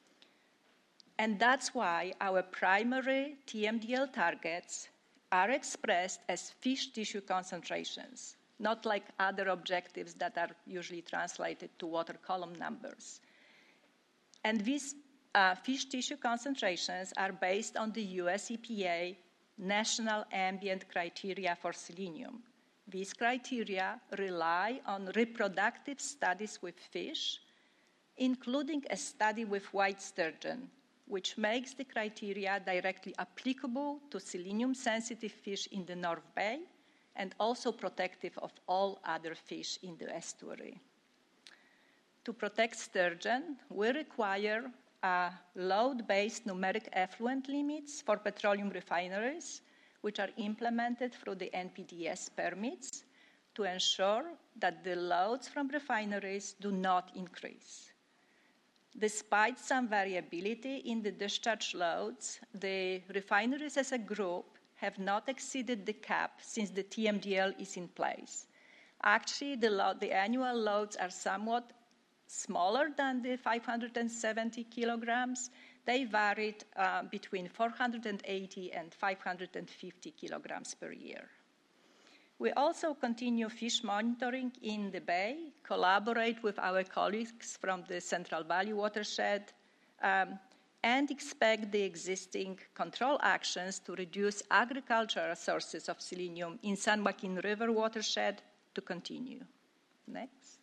And that's why our primary TMDL targets are expressed as fish tissue concentrations, not like other objectives that are usually translated to water column numbers. And these fish tissue concentrations are based on the US EPA National Ambient Criteria for Selenium. These criteria rely on reproductive studies with fish, including a study with white sturgeon, which makes the criteria directly applicable to selenium-sensitive fish in the North Bay and also protective of all other fish in the estuary. To protect sturgeon, we require load-based numeric effluent limits for petroleum refineries, which are implemented through the NPDES permits to ensure that the loads from refineries do not increase. Despite some variability in the discharge loads, the refineries as a group have not exceeded the cap since the TMDL is in place. Actually, the annual loads are somewhat smaller than the 570 kilograms. They varied between 480 and 550 kilograms per year. We also continue fish monitoring in the bay, collaborate with our colleagues from the Central Valley watershed, and expect the existing control actions to reduce agricultural sources of selenium in San Joaquin River watershed to continue. Next.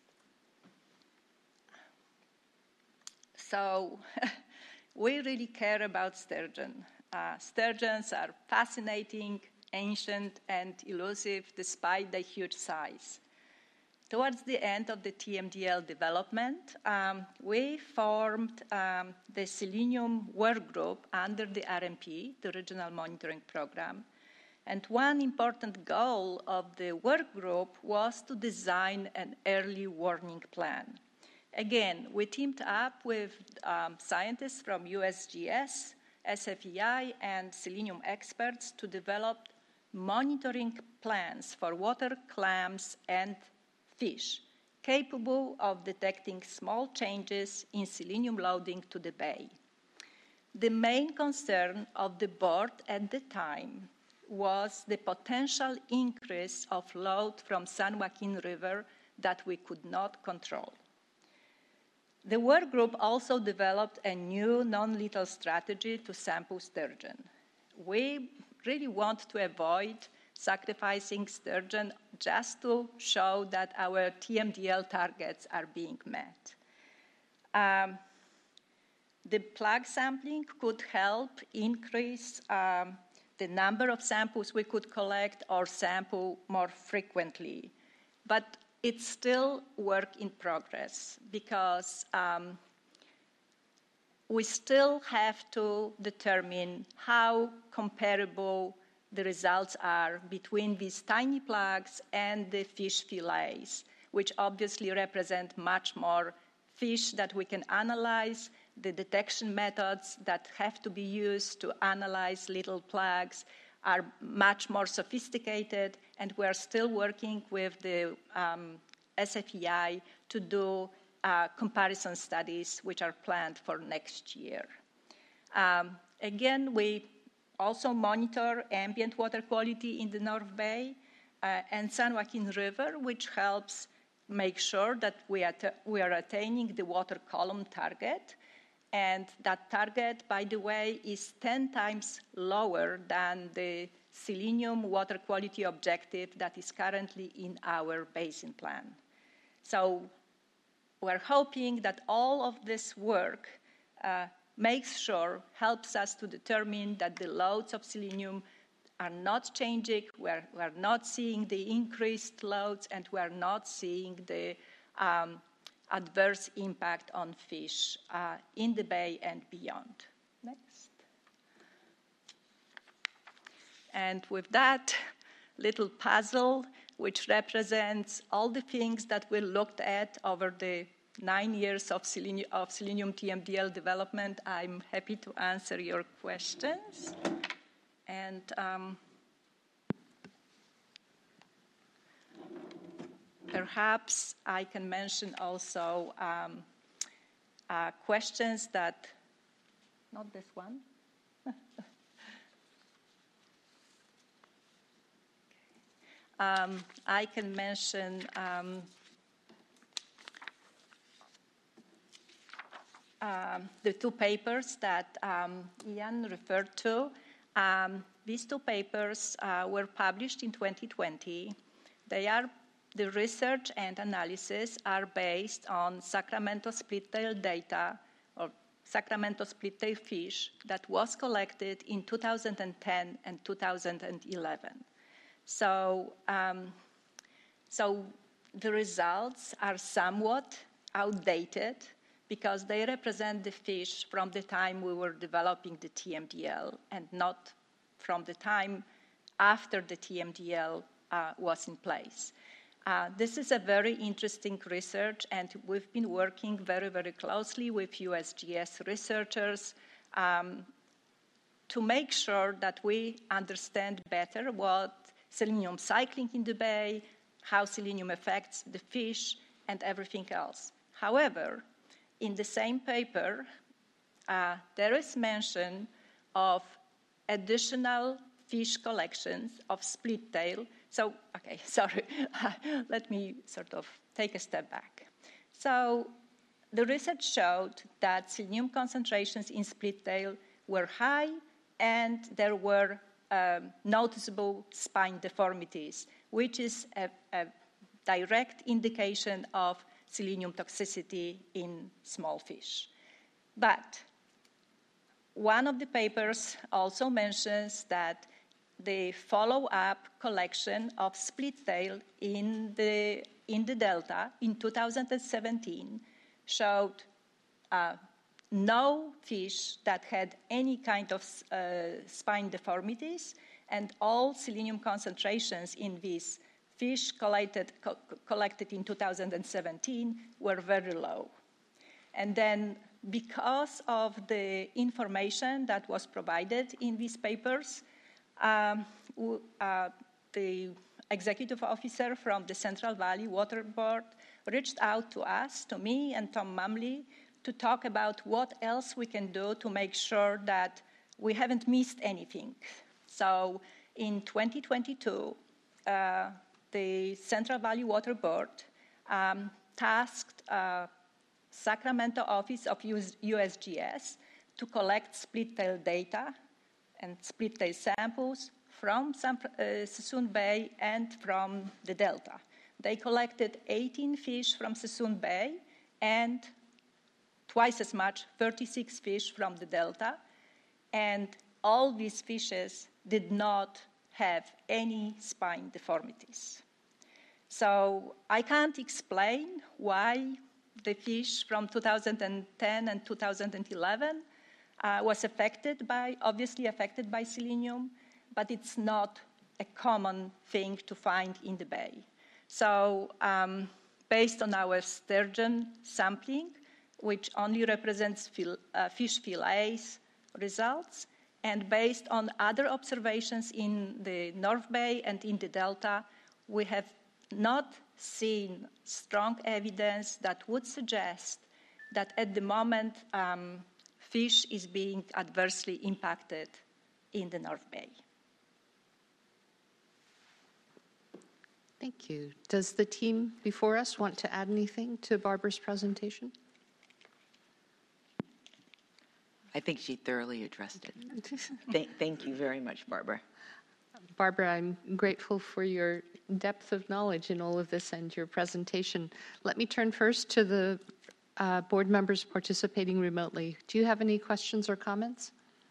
So we really care about sturgeon. Sturgeons are fascinating, ancient, and elusive despite their huge size. Towards the end of the TMDL development, we formed the Selenium Work Group under the RMP, the Regional Monitoring Program. And one important goal of the work group was to design an early warning plan. Again, we teamed up with scientists from USGS, SFEI, and selenium experts to develop monitoring plans for water clams and fish capable of detecting small changes in selenium loading to the bay. The main concern of the board at the time was the potential increase of load from San Joaquin River that we could not control. The work group also developed a new non-lethal strategy to sample sturgeon. We really want to avoid sacrificing sturgeon just to show that our TMDL targets are being met. The plug sampling could help increase the number of samples we could collect or sample more frequently. But it's still work in progress because we still have to determine how comparable the results are between these tiny plugs and the fish fillets, which obviously represent much more fish that we can analyze. The detection methods that have to be used to analyze little plugs are much more sophisticated, and we're still working with the SFEI to do comparison studies which are planned for next year. Again, we also monitor ambient water quality in the North Bay and San Joaquin River, which helps make sure that we are attaining the water column target. And that target, by the way, is 10 times lower than the selenium water quality objective that is currently in our basin plan. So we're hoping that all of this work helps us to determine that the loads of selenium are not changing, we're not seeing the increased loads, and we're not seeing the adverse impact on fish in the bay and beyond. Next. And with that little puzzle, which represents all the things that we looked at over the 9 years of selenium TMDL development, I'm happy to answer your questions. And perhaps I can mention also questions that, not this one. I can mention the two papers that Ian referred to. These two papers were published in 2020. The research and analysis are based on Sacramento split-tail data, or Sacramento split-tail fish, that was collected in 2010 and 2011. So the results are somewhat outdated because they represent the fish from the time we were developing the TMDL and not from the time after the TMDL was in place. This is a very interesting research, and we've been working very, very closely with USGS researchers to make sure that we understand better what selenium cycling in the bay, how selenium affects the fish, and everything else. However, in the same paper, there is mention of additional fish collections of split tail. So, okay, sorry, let me sort of take a step back. So the research showed that selenium concentrations in split tail were high, and there were noticeable spine deformities, which is a direct indication of selenium toxicity in small fish. But one of the papers also mentions that the follow-up collection of split tail in the Delta in 2017 showed no fish that had any kind of spine deformities, and all selenium concentrations in these fish collected in 2017 were very low. And then, because of the information that was provided in these papers, the executive officer from the Central Valley Water Board reached out to us, to me and Tom Mumley, to talk about what else we can do to make sure that we haven't missed anything. So in 2022, the Central Valley Water Board tasked Sacramento office of USGS to collect split-tail data and split-tail samples from Suisun Bay and from the Delta. They collected 18 fish from Suisun Bay and twice as much, 36 fish from the delta, and all these fishes did not have any spine deformities. So I can't explain why the fish from 2010 and 2011 was obviously affected by selenium, but it's not a common thing to find in the bay. So based on our sturgeon sampling, which only represents fish fillets results, and based on other observations in the North Bay and in the Delta, we have not seen strong evidence that would suggest that at the moment fish is being adversely impacted in the North Bay. Thank you. Does the team before us want to add anything to Barbara's presentation? I think she thoroughly addressed it. Thank you very much, Barbara. Barbara, I'm grateful for your depth of knowledge in all of this and your presentation. Let me turn first to the board members participating remotely. Do you have any questions or comments?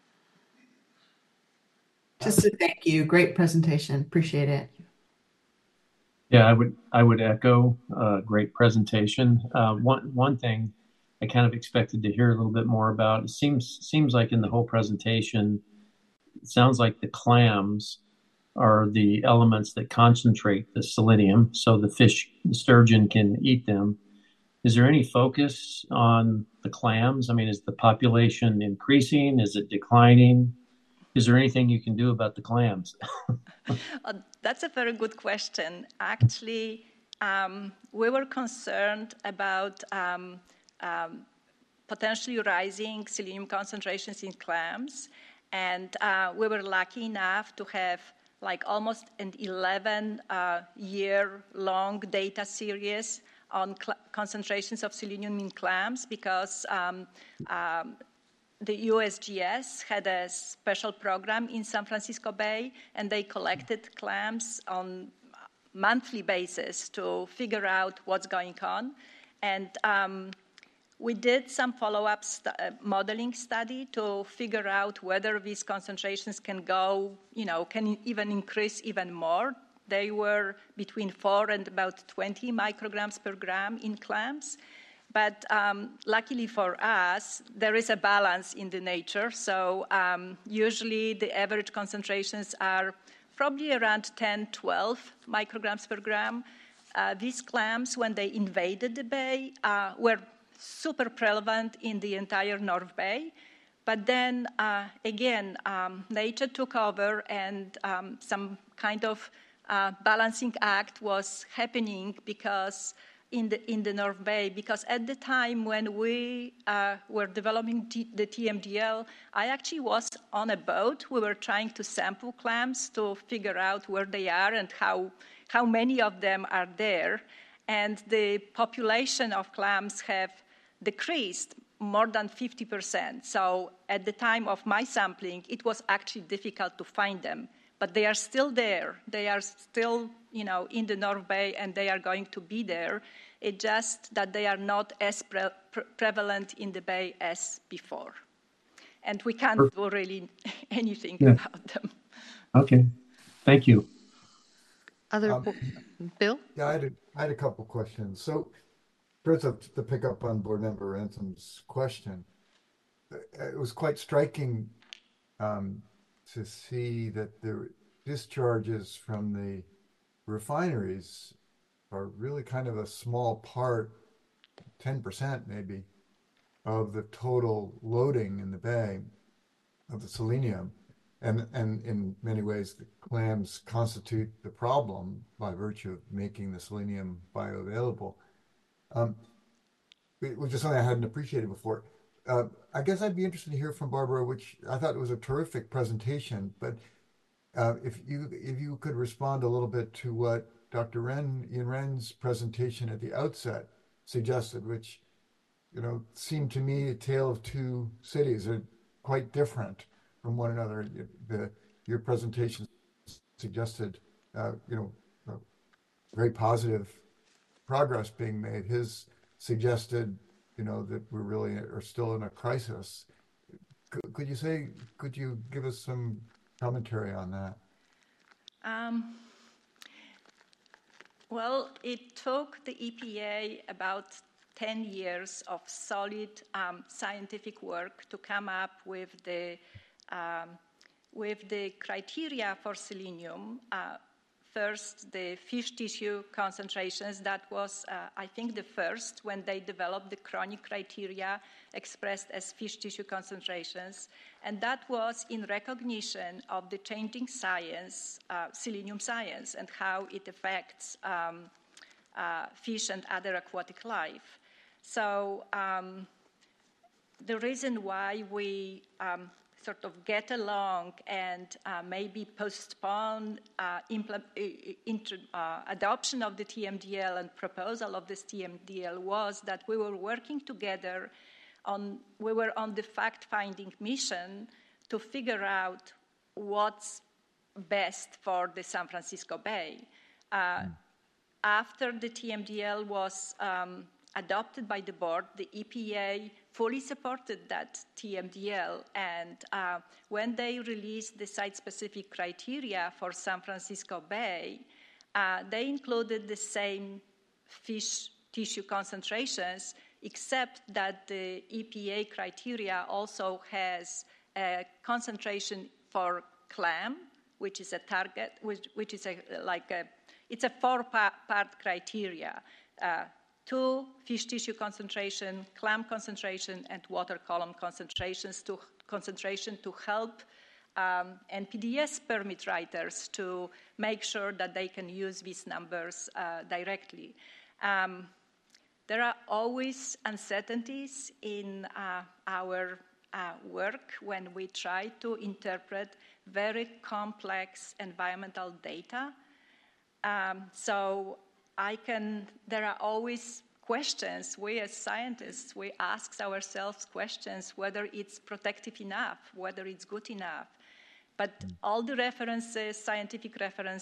Just to thank you. Great presentation. Appreciate it. Yeah, I would echo great presentation. One thing I kind of expected to hear a little bit more about. It seems like in the whole presentation, it sounds like the clams are the elements that concentrate the selenium, so the sturgeon can eat them. Is there any focus on the clams? I mean, is the population increasing? Is it declining? Is there anything you can do about the clams? That's a very good question. Actually, we were concerned about potentially rising selenium concentrations in clams, and we were lucky enough to have like almost an 11-year-long data series on concentrations of selenium in clams because the USGS had a special program in San Francisco Bay, and they collected clams on monthly basis to figure out what's going on. And we did some follow-up modeling study to figure out whether these concentrations can go, can even increase even more. They were between 4 and about 20 micrograms per gram in clams. But luckily for us, there is a balance in the nature. So usually the average concentrations are probably around 10, 12 micrograms per gram. These clams, when they invaded the bay, were super prevalent in the entire North Bay. But then again, nature took over and some kind of balancing act was happening because in the North Bay, because at the time when we were developing the TMDL, I actually was on a boat. We were trying to sample clams to figure out where they are and how many of them are there. And the population of clams have decreased more than 50%. So at the time of my sampling, it was actually difficult to find them. But they are still there. They are still, in the North Bay, and they are going to be there. It's just that they are not as prevalent in the bay as before. And we can't do really anything about them. Okay, thank you. Bill? Yeah, I had a couple questions. So first, to pick up on Board Member Ransom's question, it was quite striking to see that the discharges from the refineries are really kind of a small part, 10% maybe, of the total loading in the bay of the selenium. And in many ways, the clams constitute the problem by virtue of making the selenium bioavailable. Which is something I hadn't appreciated before. I guess I'd be interested to hear from Barbara, which I thought was a terrific presentation, but if you could respond a little bit to what Dr. Ian Wren's presentation at the outset suggested, which seemed to me a tale of two cities. They're quite different from one another. Your presentation suggested very positive progress being made. His suggested that we really are still in a crisis. Could you give us some commentary on that? Well, it took the EPA about 10 years of solid scientific work to come up with the criteria for selenium. First, the fish tissue concentrations. That was, I think, the first when they developed the chronic criteria expressed as fish tissue concentrations. And that was in recognition of the changing science, selenium science, and how it affects fish and other aquatic life. So the reason why we sort of get along and maybe postpone adoption of the TMDL and proposal of this TMDL was that we were working together we were on the fact-finding mission to figure out what's best for the San Francisco Bay. After the TMDL was adopted by the board, the EPA fully supported that TMDL, and when they released the site-specific criteria for San Francisco Bay, they included the same fish tissue concentrations, except that the EPA criteria also has a concentration for clam, which is a target, which is it's a four-part criteria. 2 fish tissue concentration, clam concentration, and water column concentration to help NPDES permit writers to make sure that they can use these numbers directly. There are always uncertainties in our work when we try to interpret very complex environmental data. There are always questions. We as scientists, we ask ourselves questions whether it's protective enough, whether it's good enough. But all the references, scientific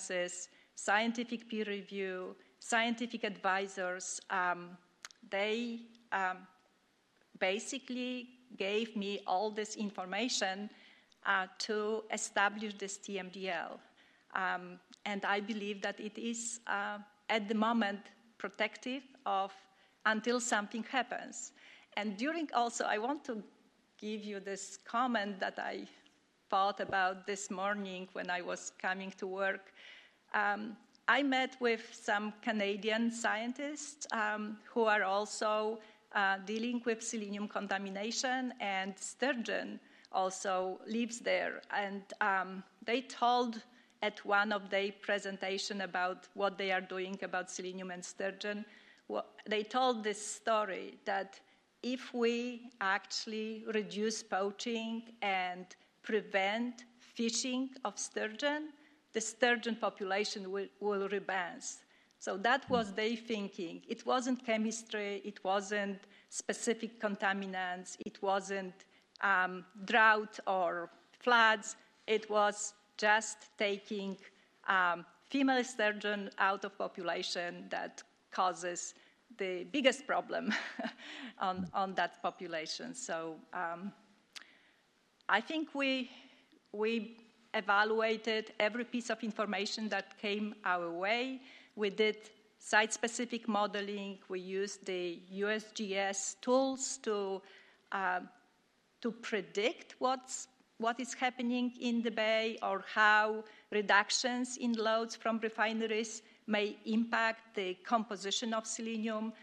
peer review, scientific advisors, they basically gave me all this information to establish this TMDL. And I believe that it is, at the moment, protective until something happens. And I want to give you this comment that I thought about this morning when I was coming to work. I met with some Canadian scientists who are also dealing with selenium contamination, and sturgeon also lives there. And they told at one of their presentations about what they are doing about selenium and sturgeon, they told this story that if we actually reduce poaching and prevent fishing of sturgeon, the sturgeon population will rebound. So that was their thinking. It wasn't chemistry, it wasn't specific contaminants, it wasn't drought or floods, it was just taking female sturgeon out of population that causes the biggest problem on that population. So I think we evaluated every piece of information that came our way. We did site-specific modeling. We used the USGS tools to predict what is happening in the bay, or how reductions in loads from refineries may impact the composition of selenium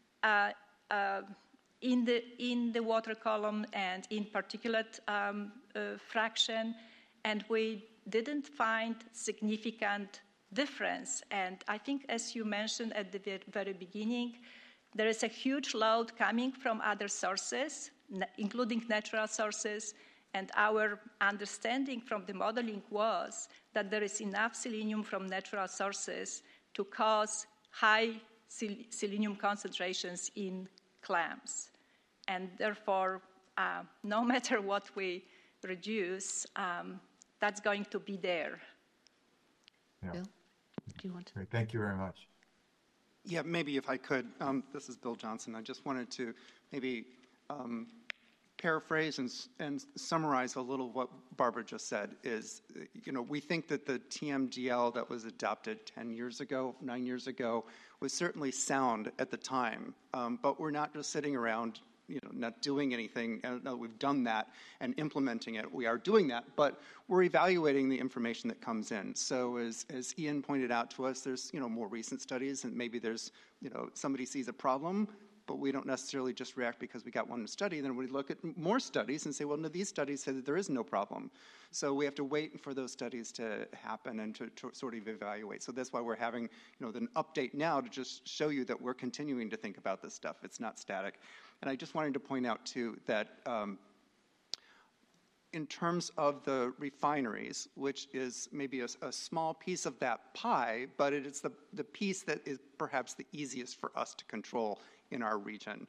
in the water column and in particulate fraction. And we didn't find significant difference. And I think, as you mentioned at the very beginning, there is a huge load coming from other sources, including natural sources. And our understanding from the modeling was that there is enough selenium from natural sources to cause high selenium concentrations in clams. And therefore, no matter what we reduce, that's going to be there. Yeah. Bill, do you want to? Great. Thank you very much. Yeah, maybe if I could. This is Bill Johnson. I just wanted to maybe paraphrase and summarize a little what Barbara just said. Is, we think that the TMDL that was adopted 9 years ago, was certainly sound at the time, but we're not just sitting around not doing anything. We've done that and implementing it. We are doing that, but we're evaluating the information that comes in. So as Ian pointed out to us, there's more recent studies, and maybe there's somebody sees a problem, but we don't necessarily just react because we got one study. Then we look at more studies and say, well, no, these studies say that there is no problem. So we have to wait for those studies to happen and to sort of evaluate. So that's why we're having an update now to just show you that we're continuing to think about this stuff. It's not static. And I just wanted to point out, too, that in terms of the refineries, which is maybe a small piece of that pie, but it is the piece that is perhaps the easiest for us to control in our region.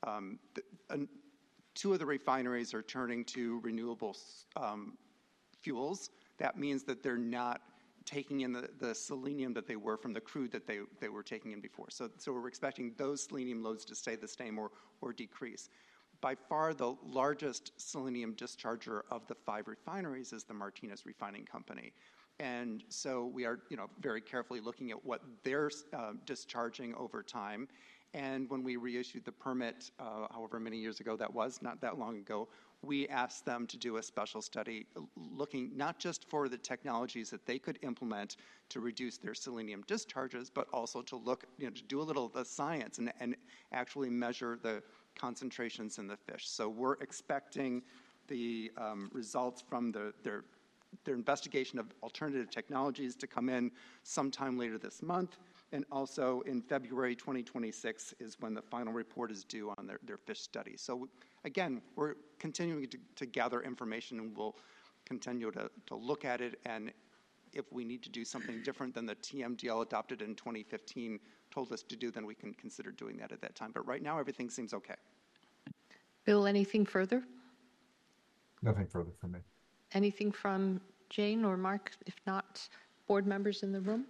Two of the refineries are turning to renewable fuels. That means that they're not taking in the selenium that they were from the crude that they were taking in before. So we're expecting those selenium loads to stay the same or decrease. By far, the largest selenium discharger of the 5 refineries is the Martinez Refining Company. And so we are, very carefully looking at what they're discharging over time. And when we reissued the permit, however many years ago that was, not that long ago, we asked them to do a special study looking not just for the technologies that they could implement to reduce their selenium discharges, but also to look, to do a little of the science and actually measure the concentrations in the fish. So we're expecting the results from their investigation of alternative technologies to come in sometime later this month. And also in February 2026 is when the final report is due on their fish study. So again, we're continuing to gather information, and we'll continue to look at it. And if we need to do something different than the TMDL adopted in 2015 told us to do, then we can consider doing that at that time. But right now, everything seems okay. Bill, anything further? Nothing further from me. Anything from Jane or Mark? If not, board members in the room?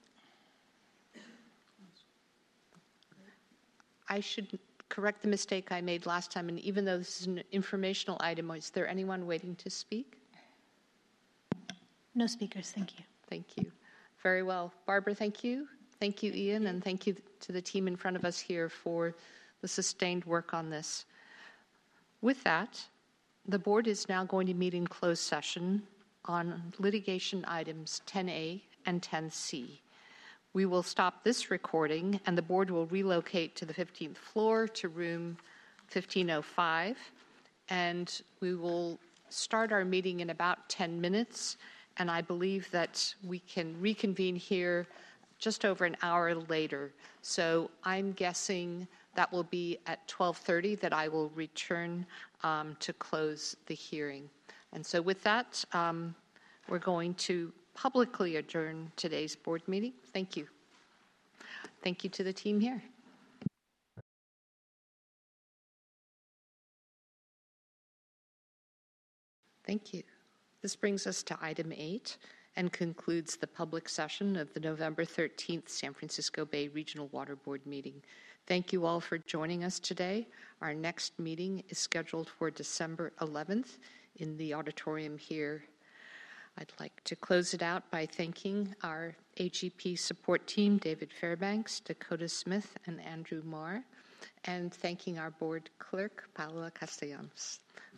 I should correct the mistake I made last time, and even though this is an informational item, is there anyone waiting to speak? No speakers, thank you. Thank you. Very well. Barbara, thank you. Thank you, Ian, and thank you to the team in front of us here for the sustained work on this. With that, the board is now going to meet in closed session on litigation items 10A and 10C. We will stop this recording, and the board will relocate to the 15th floor to room 1505, and we will start our meeting in about 10 minutes, and I believe that we can reconvene here just over an hour later. So I'm guessing that will be at 12:30 that I will return to close the hearing. And so with that, we're going to publicly adjourn today's board meeting. Thank you. Thank you to the team here. Thank you. This brings us to item 8 and concludes the public session of the November 13th San Francisco Bay Regional Water Board meeting. Thank you all for joining us today. Our next meeting is scheduled for December 11th in the auditorium here. I'd like to close it out by thanking our AGP support team, David Fairbanks, Dakota Smith, and Andrew Marr, and thanking our board clerk, Paola Castellanos.